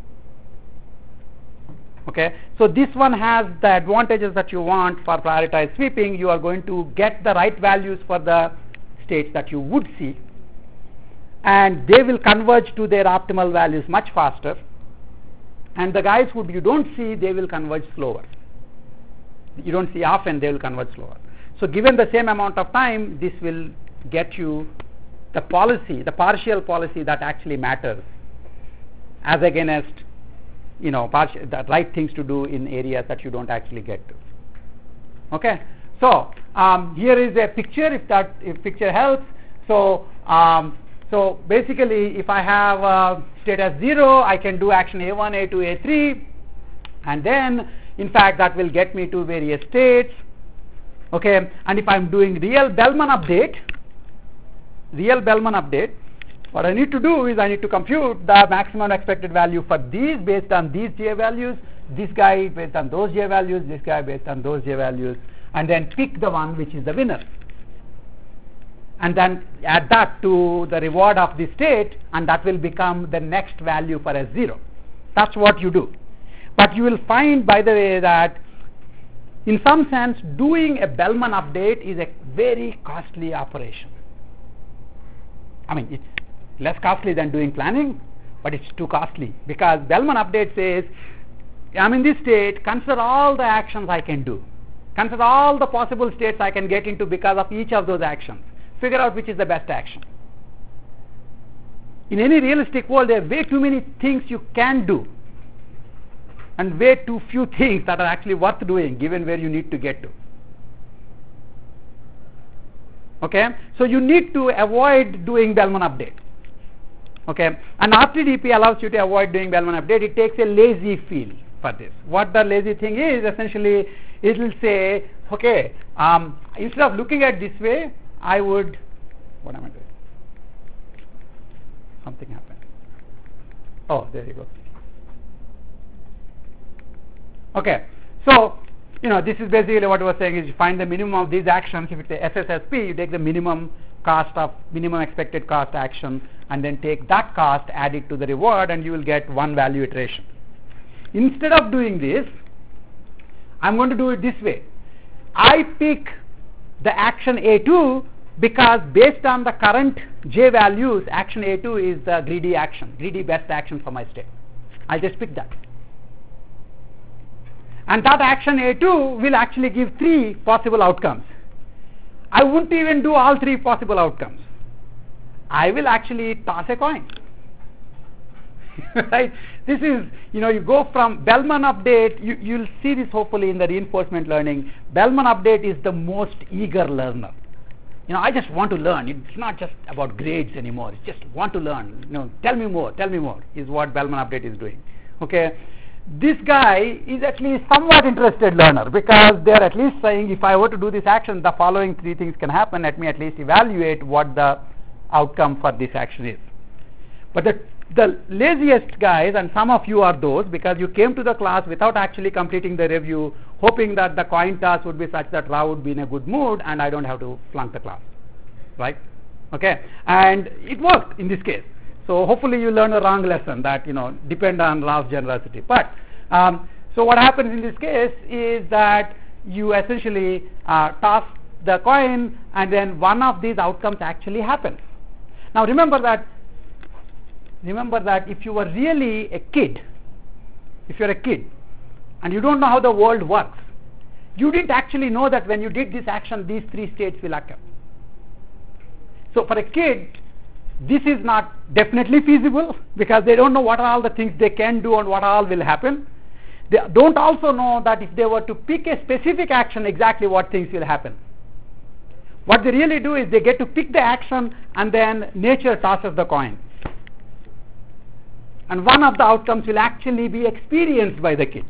Okay, so this one has the advantages that you want for prioritized sweeping. You are going to get the right values for the states that you would see, and they will converge to their optimal values much faster, and the guys who you don't see, they will converge slower. You don't see often, they will converge slower. So given the same amount of time, this will get you the policy, the partial policy that actually matters, as against the right things to do in areas that you don't actually get to. Okay, so here is a picture, if picture helps. So so basically, if I have state as 0, I can do action A1, A2, A3, and then in fact that will get me to various states. Okay, and if I'm doing real Bellman update, what I need to do is I need to compute the maximum expected value for these based on these J values, this guy based on those J values, this guy based on those J values, and then pick the one which is the winner. And then add that to the reward of the state, and that will become the next value for S0. That's what you do. But you will find, by the way, that in some sense doing a Bellman update is a very costly operation. I mean, it's less costly than doing planning, but it's too costly, because Bellman update says, I'm in this state, consider all the actions I can do, consider all the possible states I can get into because of each of those actions, figure out which is the best action. In any realistic world, there are way too many things you can do and way too few things that are actually worth doing given where you need to get to. Okay, so you need to avoid doing Bellman update. Okay, and RTDP allows you to avoid doing Bellman update. It takes a lazy feel for this. What the lazy thing is, essentially, it will say, okay, instead of looking at this way, I would, what am I doing? Something happened. Oh, there you go. Okay, so this is basically what I was saying is you find the minimum of these actions. If it's a SSSP, you take the minimum cost of minimum expected cost action, and then take that cost, add it to the reward, and you will get one value iteration. Instead of doing this, I'm going to do it this way. I pick the action A2 because based on the current j values, action A2 is the greedy action, greedy best action for my state. I'll just pick that. And that action A2 will actually give 3 possible outcomes. I won't even do all 3 possible outcomes. I will actually toss a coin. Right? This is, you go from Bellman update, you'll see this hopefully in the reinforcement learning. Bellman update is the most eager learner. I just want to learn. It's not just about grades anymore. It's just want to learn. Tell me more, is what Bellman update is doing. Okay? This guy is at least somewhat interested learner, because they're at least saying, if I were to do this action, the following 3 things can happen. Let me at least evaluate what the outcome for this action is. But the laziest guys, and some of you are those, because you came to the class without actually completing the review, hoping that the coin toss would be such that Rao would be in a good mood and I don't have to flunk the class. Right? Okay? And it worked in this case. So hopefully you learn a wrong lesson that, depend on Rao's generosity. But, so what happens in this case is that you essentially toss the coin, and then one of these outcomes actually happens. Now remember that if you were really a kid, if you're a kid and you don't know how the world works, you didn't actually know that when you did this action, these 3 states will occur. So for a kid, this is not definitely feasible, because they don't know what are all the things they can do and what all will happen. They don't also know that if they were to pick a specific action, exactly what things will happen. What they really do is they get to pick the action, and then nature tosses the coin. And one of the outcomes will actually be experienced by the kid.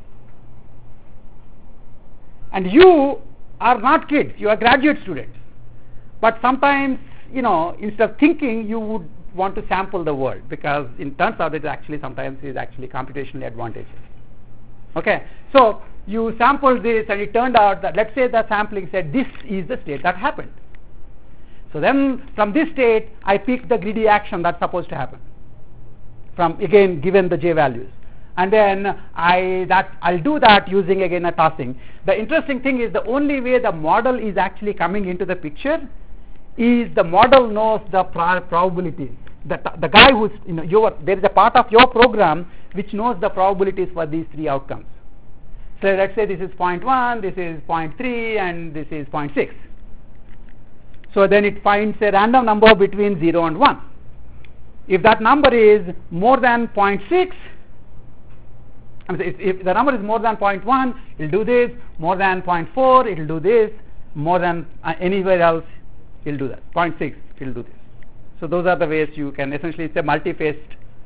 And you are not kids, you are graduate students. But sometimes, instead of thinking, you would want to sample the world, because it turns out it actually sometimes is actually computationally advantageous. Okay, so you sampled this, and it turned out that, let's say the sampling said this is the state that happened. So then from this state, I pick the greedy action that's supposed to happen, from, again, given the j values. And then I'll do that using, again, a tossing. The interesting thing is the only way the model is actually coming into the picture is the model knows the probabilities. The guy who's, there is a part of your program which knows the probabilities for these 3 outcomes. So let's say this is 0.1, this is 0.3, and this is 0.6. So then it finds a random number between 0 and 1. If that number is more than 0.6, if the number is more than 0.1, it will do this. More than 0.4, it will do this. More than anywhere else, it will do that. 0.6, it will do this. So those are the ways you can essentially, it's a multi-phased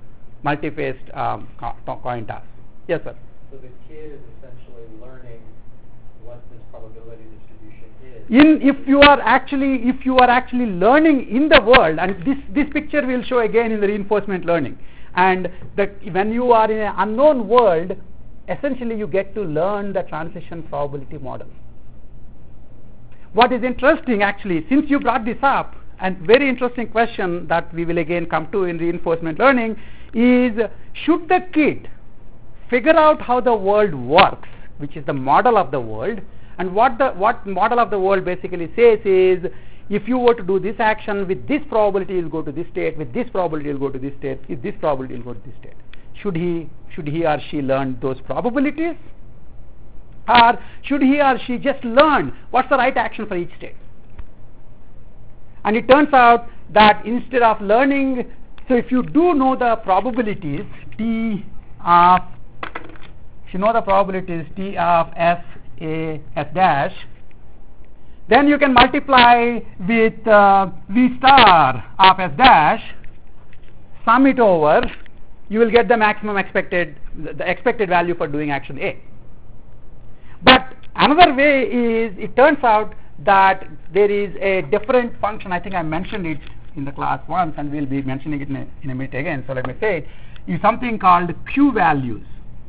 coin toss. Yes, sir. So the kid is essentially learning what this probability distribution is. If you are actually learning in the world, and this picture will show again in the reinforcement learning, and when you are in an unknown world, essentially you get to learn the transition probability model. What is interesting, actually, since you brought this up, and very interesting question that we will again come to in reinforcement learning, is should the kid figure out how the world works, which is the model of the world. And what model of the world basically says is, if you were to do this action with this probability, you'll go to this state. With this probability, you'll go to this state. With this probability, you'll go to this state. Should he or she learn those probabilities, or should he or she just learn what's the right action for each state? And it turns out that instead of learning, so if you do know the probabilities T of, if you know the probabilities T of S A S dash, then you can multiply with V star of S dash, sum it over, you will get the maximum expected, the expected value for doing action A. But another way is, it turns out that there is a different function. I think I mentioned it in the class once, and we'll be mentioning it in a minute again. So let me say it is something called Q values.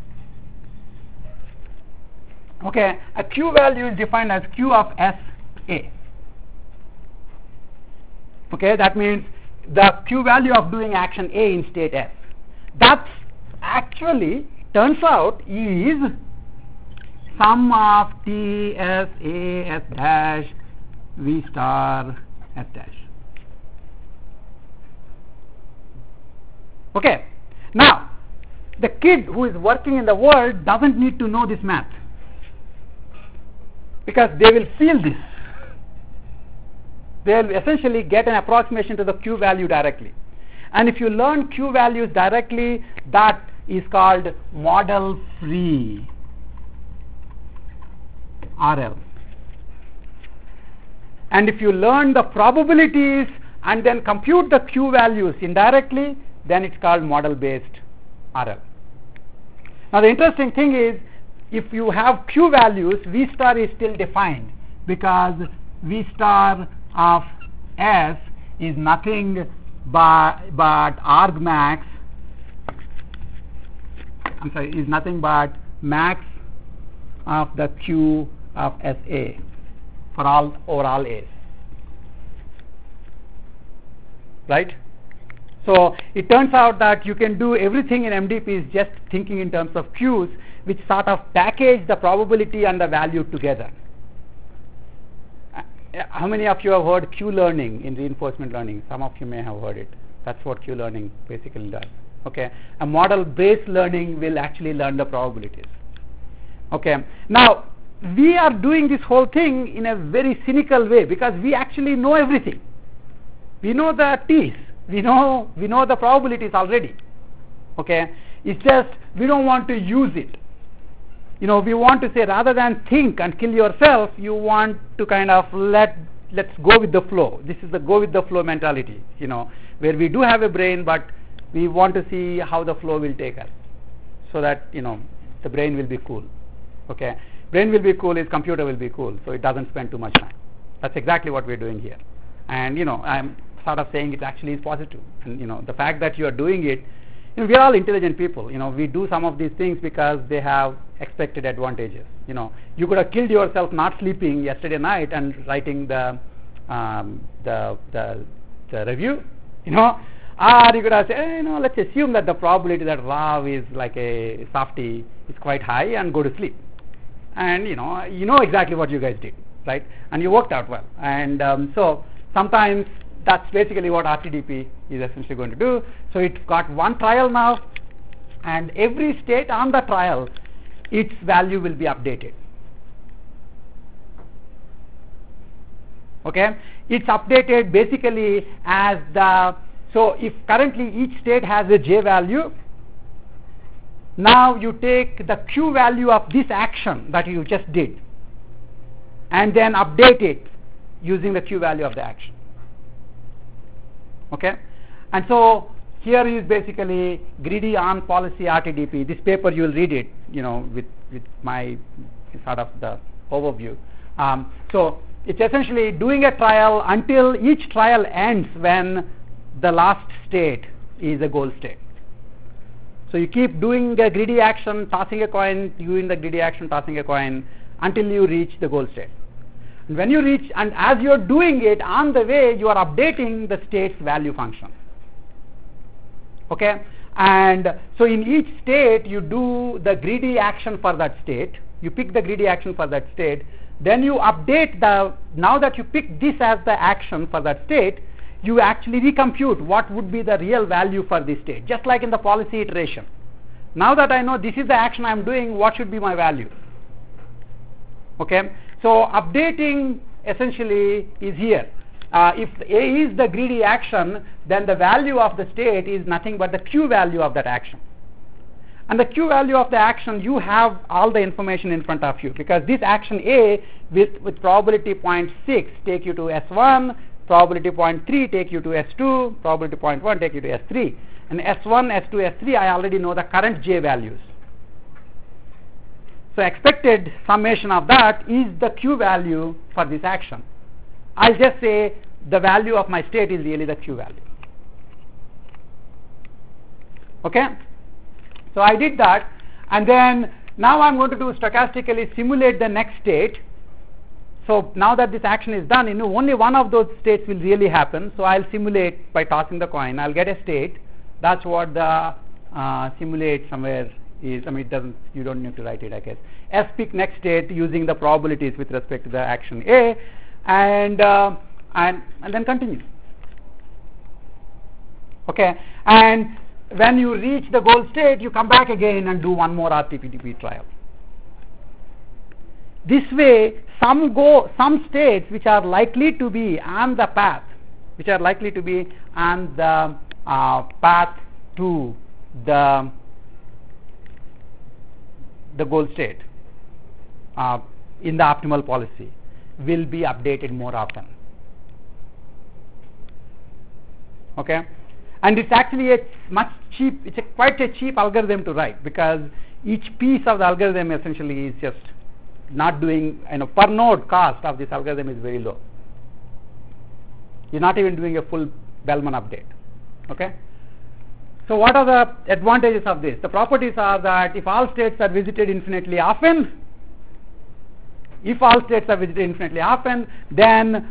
Okay, a Q value is defined as Q of S A. Okay, that means the Q value of doing action A in state S. That actually turns out is sum of T S A S dash V star S dash. Okay, now the kid who is working in the world doesn't need to know this math, because they will feel this. They will essentially get an approximation to the Q value directly. And if you learn Q values directly, that is called model free RL. And if you learn the probabilities and then compute the Q values indirectly, then it's called model based RL. Now the interesting thing is, if you have Q values, V star is still defined, because V star of S is nothing but argmax, is nothing but max of the Q of SA for all over all A's, right? So it turns out that you can do everything in MDPs just thinking in terms of Q's, which sort of package the probability and the value together. How many of you have heard Q learning in reinforcement learning? Some of you may have heard it. That's what Q learning basically does. Okay, a model based learning will actually learn the probabilities. Okay, now we are doing this whole thing in a very cynical way, because we actually know everything. We know the T's, we know the probabilities already. Okay, it's just we don't want to use it. We want to say, rather than think and kill yourself, you want to kind of let's go with the flow. This is the go with the flow mentality, where we do have a brain, but we want to see how the flow will take us, so that the brain will be cool. Okay, brain will be cool is computer will be cool, so it doesn't spend too much time. That's exactly what we're doing here. And I'm sort of saying it actually is positive. And the fact that you are doing it, we are all intelligent people. We do some of these things because they have expected advantages. You could have killed yourself not sleeping yesterday night and writing the review, or you could have said, let's assume that the probability that Rav is like a softie is quite high, and go to sleep. And you know exactly what you guys did, right? And you worked out well. And so sometimes that's basically what RTDP is essentially going to do. So it's got one trial now, and every state on the trial, its value will be updated. Okay, it's updated basically as so if currently each state has a J value, now you take the Q value of this action that you just did and then update it using the Q value of the action. Okay, and so here is basically greedy on policy RTDP. This paper you will read it, with my sort of the overview. So it's essentially doing a trial until each trial ends when the last state is a goal state. So you keep doing a greedy action, tossing a coin, doing the greedy action, tossing a coin, until you reach the goal state. And when you reach, and as you are doing it, on the way you are updating the state's value function. Okay, and so in each state you do the greedy action for that state, you pick the greedy action for that state, then you update now that you pick this as the action for that state, you actually recompute what would be the real value for this state, just like in the policy iteration. Now that I know this is the action I am doing, what should be my value? Okay, so updating essentially is here. If A is the greedy action, then the value of the state is nothing but the Q value of that action. And the Q value of the action, you have all the information in front of you, because this action A with probability 0.6 take you to S1, probability 0.3 take you to S2, probability 0.1 take you to S3. And S1, S2, S3, I already know the current J values. So expected summation of that is the Q value for this action. I'll just say the value of my state is really the Q value. Okay, so I did that, and then now I'm going to do stochastically simulate the next state So now that this action is done, only one of those states will really happen. So I'll simulate by tossing the coin. I'll get a state. That's what the simulate somewhere is. I mean, it doesn't. You don't need to write it, I guess. S pick next state using the probabilities with respect to the action A, and then continue. Okay, and when you reach the goal state, you come back again and do one more RTPTP trial. This way, some states which are likely to be on the path, path to the goal state in the optimal policy, will be updated more often. Okay, and it's actually quite a cheap algorithm to write, because each piece of the algorithm essentially is just not doing, per node cost of this algorithm is very low. You're not even doing a full Bellman update. Okay, so what are the advantages of this? The properties are that if all states are visited infinitely often, then the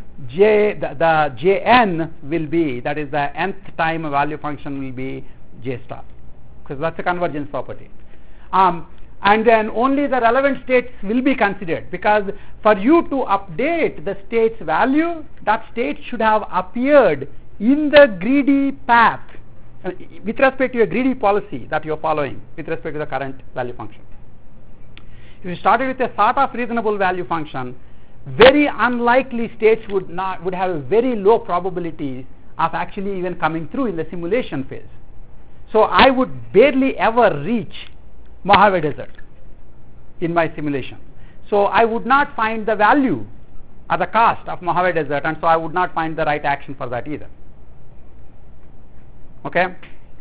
Jn will be, that is the nth time value function will be J star, because that's a convergence property. And then only the relevant states will be considered, because for you to update the state's value, that state should have appeared in the greedy path with respect to a greedy policy that you are following with respect to the current value function. If you started with a sort of reasonable value function, very unlikely states would have a very low probability of actually even coming through in the simulation phase. So I would barely ever reach Mojave Desert in my simulation. So I would not find the value or the cost of Mojave Desert, and so I would not find the right action for that either. Okay.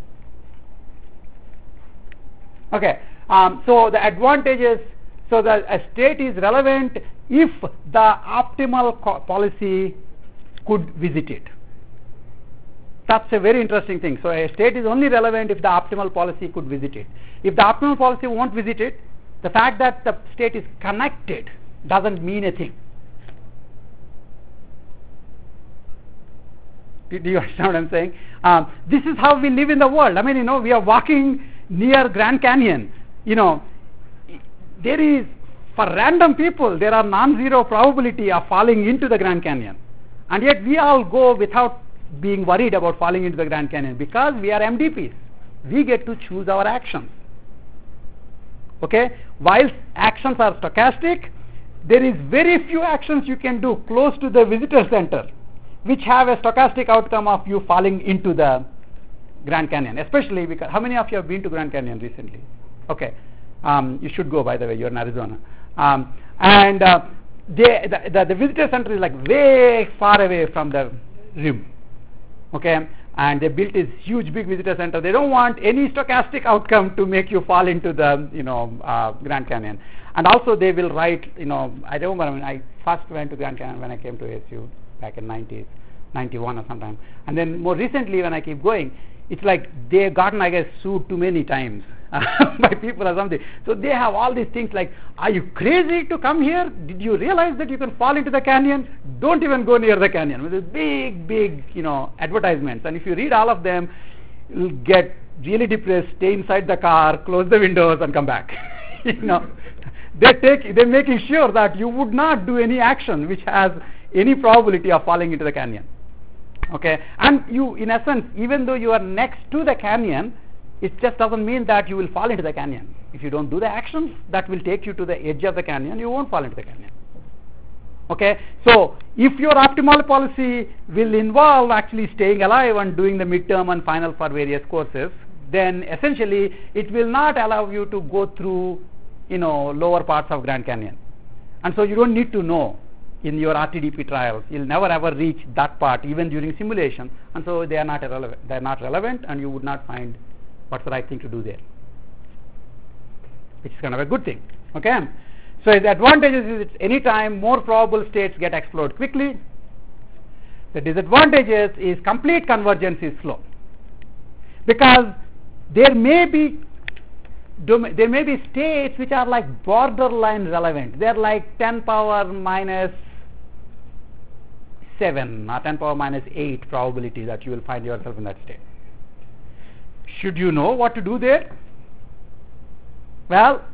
So the advantages. So the a state is relevant if the optimal policy could visit it. That's a very interesting thing. So a state is only relevant if the optimal policy could visit it. If the optimal policy won't visit it, the fact that the state is connected doesn't mean a thing. Do you understand what I'm saying? This is how we live in the world. I mean, we are walking near Grand Canyon. There is, for random people, there are non-zero probability of falling into the Grand Canyon. And yet we all go without being worried about falling into the Grand Canyon, because we are MDPs. We get to choose our actions. Okay? While actions are stochastic, there is very few actions you can do close to the visitor center which have a stochastic outcome of you falling into the Grand Canyon, especially because, how many of you have been to Grand Canyon recently? Okay. You should go, by the way, you're in Arizona. The visitor center is like way far away from the rim. Okay, and they built this huge big visitor center. They don't want any stochastic outcome to make you fall into the Grand Canyon. And also they will write, I remember, I first went to Grand Canyon when I came to ASU back in 91 or sometime. And then more recently when I keep going, it's like they've gotten, I guess, sued too many times by people or something. So they have all these things like, are you crazy to come here? Did you realize that you can fall into the canyon? Don't even go near the canyon. With big, advertisements. And if you read all of them, you'll get really depressed, stay inside the car, close the windows and come back. They're making sure that you would not do any action which has any probability of falling into the canyon. Okay, and you, in essence, even though you are next to the canyon, it just doesn't mean that you will fall into the canyon. If you don't do the actions that will take you to the edge of the canyon, you won't fall into the canyon. Okay, so if your optimal policy will involve actually staying alive and doing the midterm and final for various courses, then essentially it will not allow you to go through, lower parts of Grand Canyon. And so you don't need to know in your RTDP trials. You'll never ever reach that part even during simulation, and so they are not relevant, and you would not find what's the right thing to do there, which is kind of a good thing. Okay, so the advantages is anytime more probable states get explored quickly. The disadvantages is complete convergence is slow, because there may be states which are like borderline relevant. They're like 10 power minus 7 or 10 power minus 8 probability that you will find yourself in that state. Should you know what to do there? Well,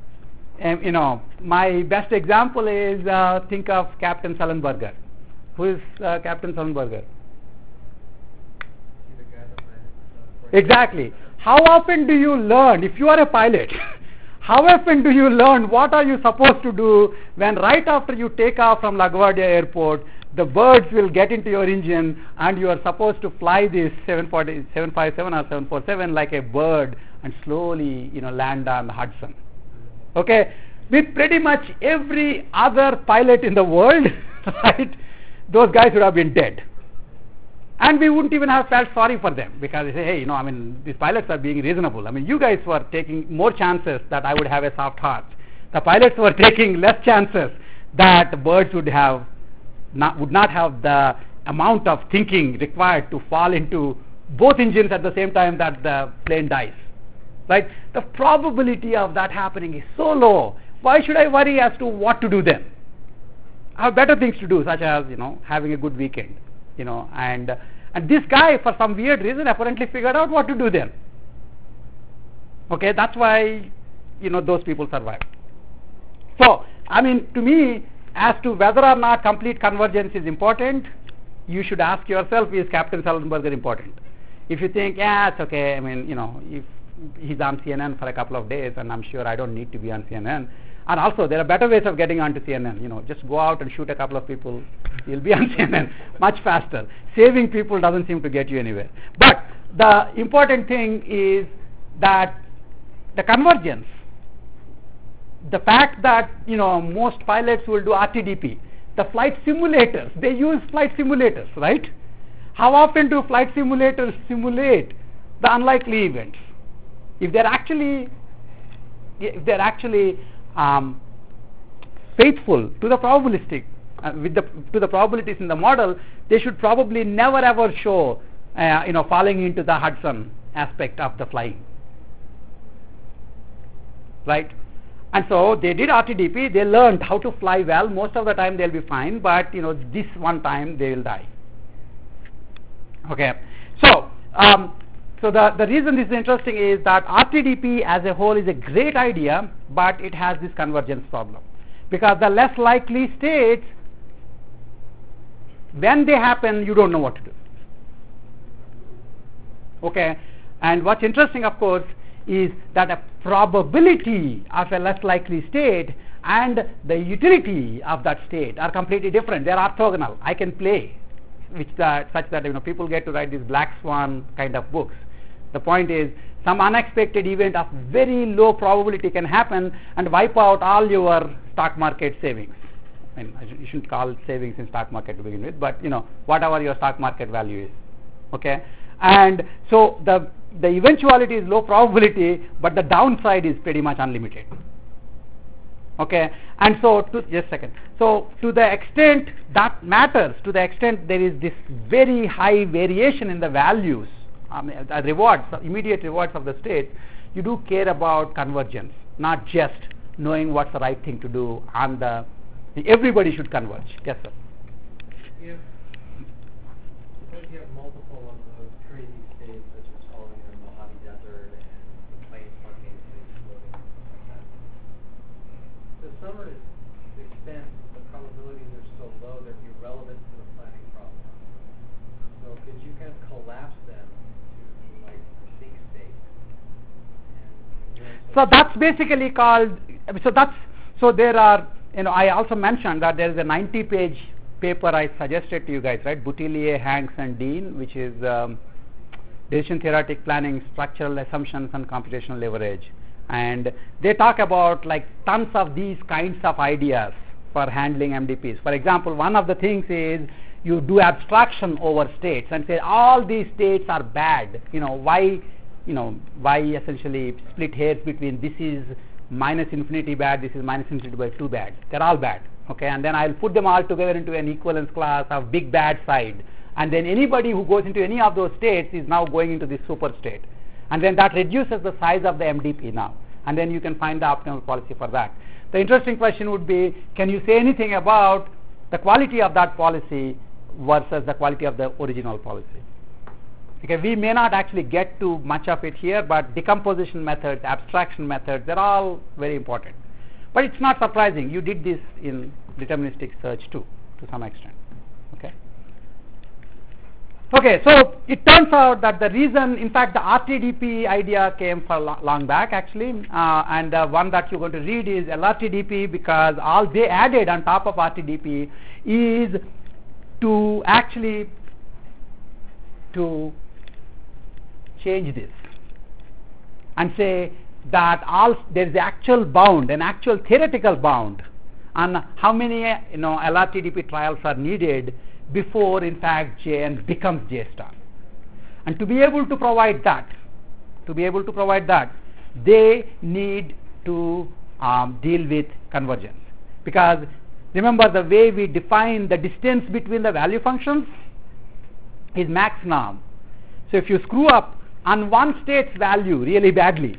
my best example is think of Captain Sullenberger. Who is Captain Sullenberger? See the guy that landed, Exactly. How often do you learn, if you are a pilot, how often do you learn what are you supposed to do when right after you take off from LaGuardia Airport, the birds will get into your engine and you are supposed to fly this 757 or 747 like a bird and slowly, land on the Hudson. Okay? With pretty much every other pilot in the world, right, those guys would have been dead. And we wouldn't even have felt sorry for them because they say, hey, these pilots are being reasonable. You guys were taking more chances that I would have a soft heart. The pilots were taking less chances that the birds would not have the amount of thinking required to fall into both engines at the same time that the plane dies. Right? The probability of that happening is so low. Why should I worry as to what to do then? I have better things to do, such as having a good weekend. And this guy, for some weird reason, apparently figured out what to do then. Okay, that's why those people survived. So, to me, as to whether or not complete convergence is important, you should ask yourself, is Captain Sullenberger important? If you think, it's okay, if he's on CNN for a couple of days, and I'm sure I don't need to be on CNN. And also, there are better ways of getting onto CNN. Just go out and shoot a couple of people. You'll be on CNN much faster. Saving people doesn't seem to get you anywhere. But the important thing is that the convergence, the fact that, most pilots will do RTDP, the flight simulators, they use flight simulators, right? How often do flight simulators simulate the unlikely events? If they're actually faithful to the probabilistic, to the probabilities in the model, they should probably never ever show, falling into the Hudson aspect of the flying, right? And so they did RTDP. They learned how to fly well. Most of the time they'll be fine, but this one time they will die. Okay, so the reason this is interesting is that RTDP as a whole is a great idea, but it has this convergence problem. Because the less likely states, when they happen, you don't know what to do. Okay, and what's interesting, of course, is that a probability of a less likely state and the utility of that state are completely different. They are orthogonal. I can play such that people get to write these black swan kind of books. The point is, some unexpected event of very low probability can happen and wipe out all your stock market savings. You shouldn't call it savings in stock market to begin with, but whatever your stock market value is. Okay, and so the eventuality is low probability, but the downside is pretty much unlimited. Okay, and so just a second. So to the extent that matters, to the extent there is this very high variation in the values, the rewards, immediate rewards of the state, you do care about convergence, not just knowing what's the right thing to do. Everybody should converge. Yes, sir. Suppose you have multiple of those crazy states, such as falling in the Mojave Desert and the plane spontaneously exploding, like that. To some extent, the probabilities are so low they're irrelevant to the planning process. So could you kind of collapse them to like a sync state? So that's basically called. So there are. I also mentioned that there is a 90-page paper I suggested to you guys, right? Boutillier, Hanks, and Dean, which is Decision Theoretic Planning, Structural Assumptions, and Computational Leverage. And they talk about like tons of these kinds of ideas for handling MDPs. For example, one of the things is you do abstraction over states and say all these states are bad. Why essentially split hairs between this is minus infinity bad, this is minus infinity by 2 bad. They're all bad. Okay, and then I'll put them all together into an equivalence class of big bad side. And then anybody who goes into any of those states is now going into this super state. And then that reduces the size of the MDP now. And then you can find the optimal policy for that. The interesting question would be, can you say anything about the quality of that policy versus the quality of the original policy. Okay, we may not actually get to much of it here, but decomposition methods, abstraction methods, they're all very important. But it's not surprising. You did this in deterministic search too, to some extent. Okay, so it turns out that the reason, in fact, the RTDP idea came for long back actually, and the one that you're going to read is LRTDP, because all they added on top of RTDP is to actually to change this and say that there is the actual bound, an actual theoretical bound on how many LRTDP trials are needed before in fact Jn becomes J star. And to be able to provide that, they need to deal with convergence, because remember the way we define the distance between the value functions is max norm. So if you screw up on one state's value really badly,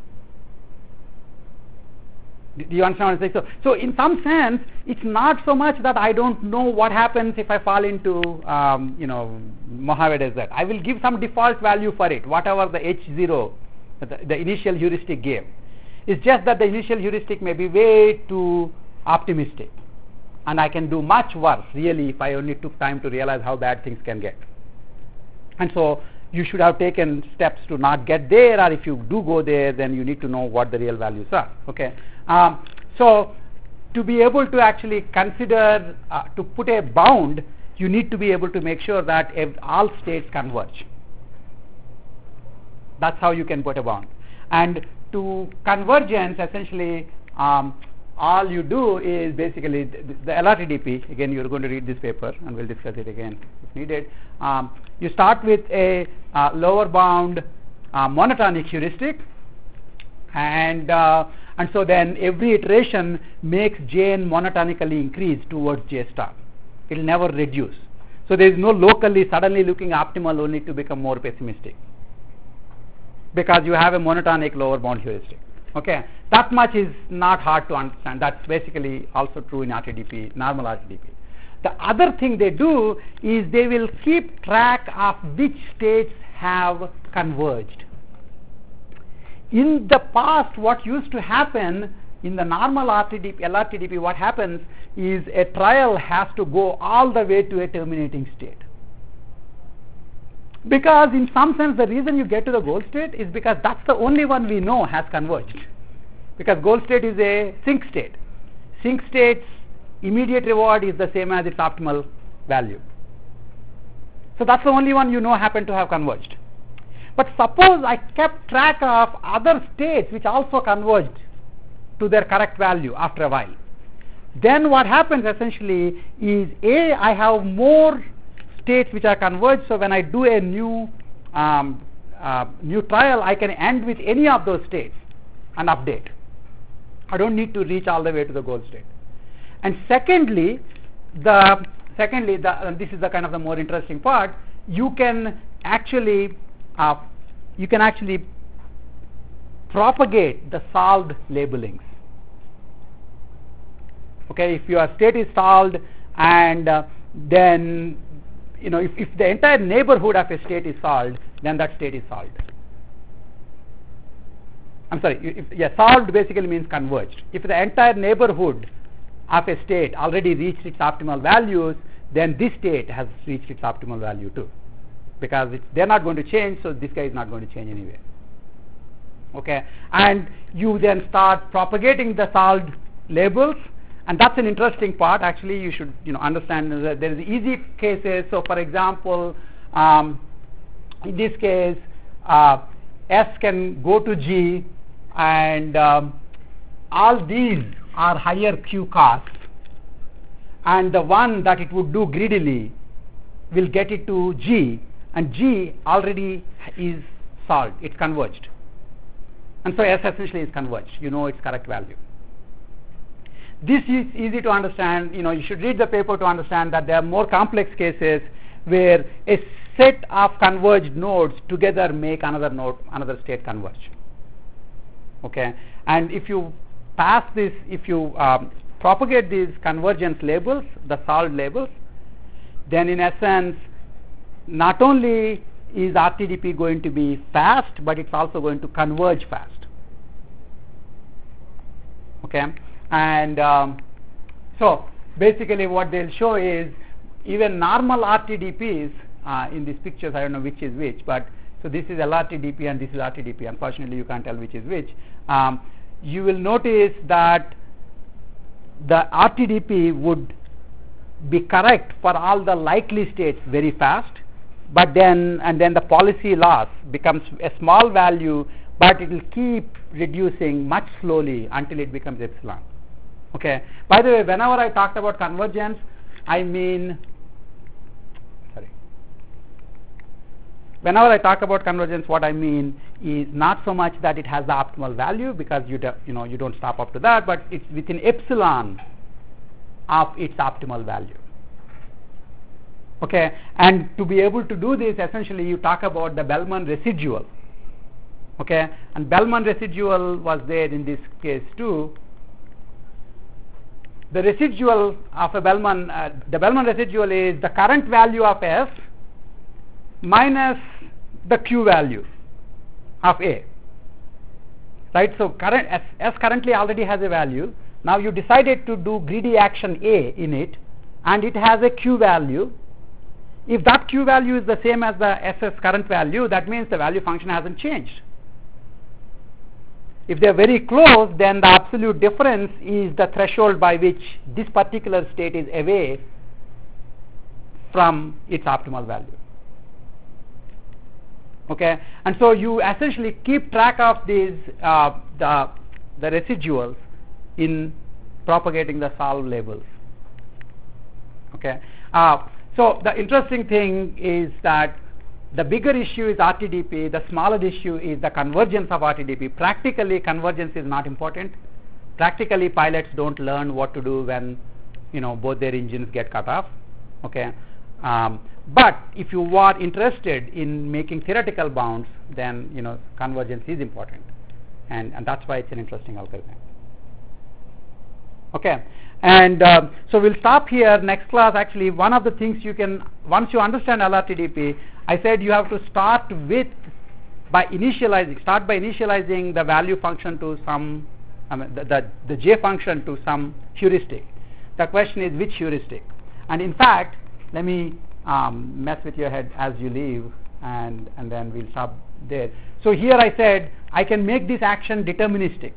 do you understand what I'm saying? So in some sense, it's not so much that I don't know what happens if I fall into Mojave Desert. I will give some default value for it, whatever the H0, the initial heuristic gave. It's just that the initial heuristic may be way too optimistic, and I can do much worse really if I only took time to realize how bad things can get. And so you should have taken steps to not get there, or if you do go there, then you need to know what the real values are. Okay. So to be able to actually consider to put a bound, you need to be able to make sure that all states converge. That's how you can put a bound. And to convergence, essentially, all you do is basically the LRTDP. Again, you're going to read this paper, and we'll discuss it again if needed. You start with a lower bound monotonic heuristic, and so then every iteration makes Jn monotonically increase towards J star. It will never reduce. So there is no locally suddenly looking optimal only to become more pessimistic, because you have a monotonic lower bound heuristic. Okay, that much is not hard to understand. That's basically also true in RTDP, normal RTDP. The other thing they do is they will keep track of which states have converged. In the past, what used to happen in the normal LRTDP, what happens is a trial has to go all the way to a terminating state. Because in some sense, the reason you get to the goal state is because that's the only one we know has converged. Because goal state is a sinc state. Sinc state's immediate reward is the same as its optimal value. So that's the only one you know happened to have converged. But suppose I kept track of other states which also converged to their correct value after a while. Then what happens essentially is I have more states which are converged, so when I do a new trial, I can end with any of those states and update. I don't need to reach all the way to the goal state. And secondly, this is the kind of the more interesting part. You can actually propagate the solved labelings. Okay, if your state is solved, and then if the entire neighborhood of a state is solved, then that state is solved. I'm sorry, solved basically means converged. If the entire neighborhood of a state already reached its optimal values, then this state has reached its optimal value too, because they're not going to change, so this guy is not going to change anyway. Okay, and you then start propagating the solved labels, and that's an interesting part. Actually, you should understand that there is easy cases. So, for example, in this case, S can go to G, and all these are higher Q costs, and the one that it would do greedily will get it to G, and G already is solved, it's converged, and so S essentially is converged, its correct value. This is easy to understand. You should read the paper to understand that there are more complex cases where a set of converged nodes together make another state converge. Okay, and if you propagate these convergence labels, the solved labels, then in essence, not only is RTDP going to be fast, but it's also going to converge fast. Okay, and so basically what they'll show is even normal RTDPs in these pictures, I don't know which is which, but so this is LRTDP and this is RTDP. Unfortunately, you can't tell which is which. You will notice that the RTDP would be correct for all the likely states very fast, but then the policy loss becomes a small value, but it will keep reducing much slowly until it becomes epsilon. Okay. By the way, whenever I talked about convergence, I mean, whenever I talk about convergence, what I mean is not so much that it has the optimal value, because you don't stop up to that, but it's within epsilon of its optimal value. Okay, and to be able to do this, essentially you talk about the Bellman residual. Okay, and Bellman residual was there in this case too. The residual of a Bellman, the Bellman residual is the current value of S minus the Q value of A. Right, so S currently already has a value. Now you decided to do greedy action A in it, and it has a Q value. If that Q value is the same as the SS current value, that means the value function hasn't changed. If they are very close, then the absolute difference is the threshold by which this particular state is away from its optimal value. Okay, and so you essentially keep track of these the residuals in propagating the solve labels. Okay, so the interesting thing is that the bigger issue is RTDP, the smaller issue is the convergence of RTDP. Practically, convergence is not important. Practically, pilots don't learn what to do when both their engines get cut off. Okay, but if you are interested in making theoretical bounds, then convergence is important, and that's why it's an interesting algorithm. Okay, and so we'll stop here. Next class, actually, one of the things you can, once you understand LRTDP, I said you have to start by initializing the value function to some, the J function to some heuristic. The question is which heuristic, and in fact, let me mess with your head as you leave, and then we'll stop there. So here I said I can make this action deterministic.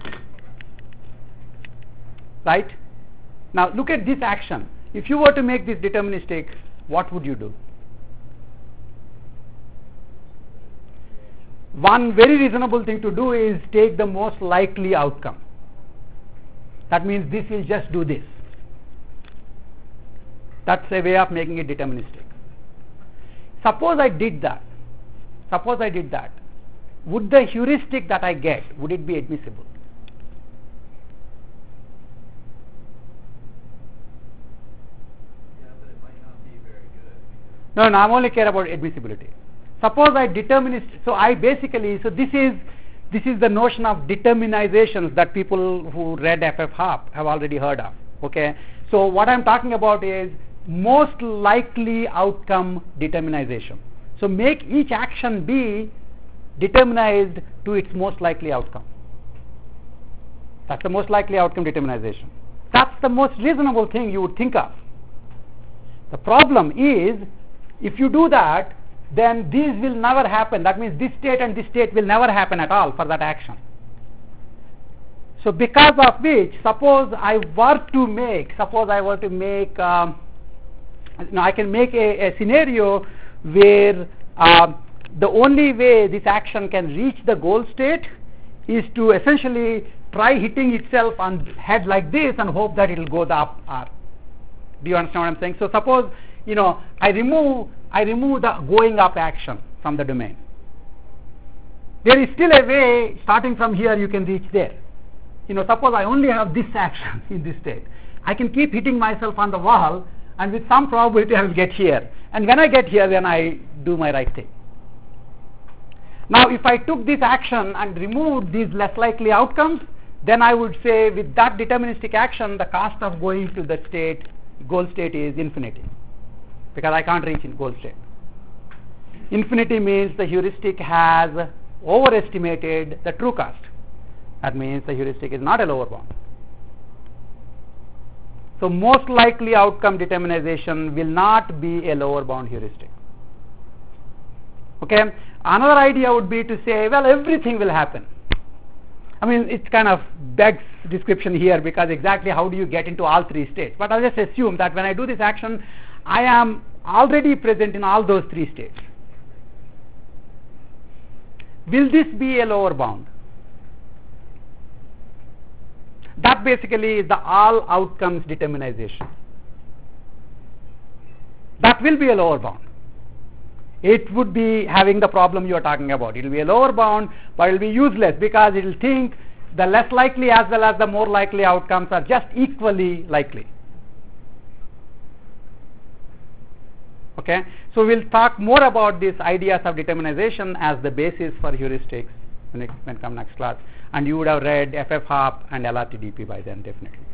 Right? Now look at this action. If you were to make this deterministic, what would you do? One very reasonable thing to do is take the most likely outcome. That means this will just do this. That's a way of making it deterministic. Suppose I did that. Would the heuristic that I get, would it be admissible? No, I'm only care about admissibility. Suppose I this is the notion of determinizations that people who read FF Hop have already heard of. Okay, so what I'm talking about is most likely outcome determinization. So make each action be determinized to its most likely outcome. That's the most likely outcome determinization. That's the most reasonable thing you would think of. The problem is, if you do that, then these will never happen. That means this state and this state will never happen at all for that action. So because of which, suppose I were to make, I can make a scenario where the only way this action can reach the goal state is to essentially try hitting itself on head like this and hope that it will go the up R. Do you understand what I'm saying? So suppose I remove the going up action from the domain. There is still a way, starting from here, you can reach there. Suppose I only have this action in this state. I can keep hitting myself on the wall, and with some probability I will get here. And when I get here, then I do my right thing. Now, if I took this action and removed these less likely outcomes, then I would say with that deterministic action, the cost of going to the goal state is infinity. because I can't reach in goal state. Infinity means the heuristic has overestimated the true cost. That means the heuristic is not a lower bound. So most likely outcome determinization will not be a lower bound heuristic. Okay. Another idea would be to say, well, everything will happen. I mean, it kind of begs description here, because exactly how do you get into all three states? But I'll just assume that when I do this action, I am already present in all those three states. Will this be a lower bound? That basically is the all outcomes determinization. That will be a lower bound. It would be having the problem you are talking about. It will be a lower bound, but it will be useless, because it will think the less likely as well as the more likely outcomes are just equally likely. Okay, so we'll talk more about these ideas of determinization as the basis for heuristics when come next class, and you would have read FF Hop and LRTDP by then, definitely.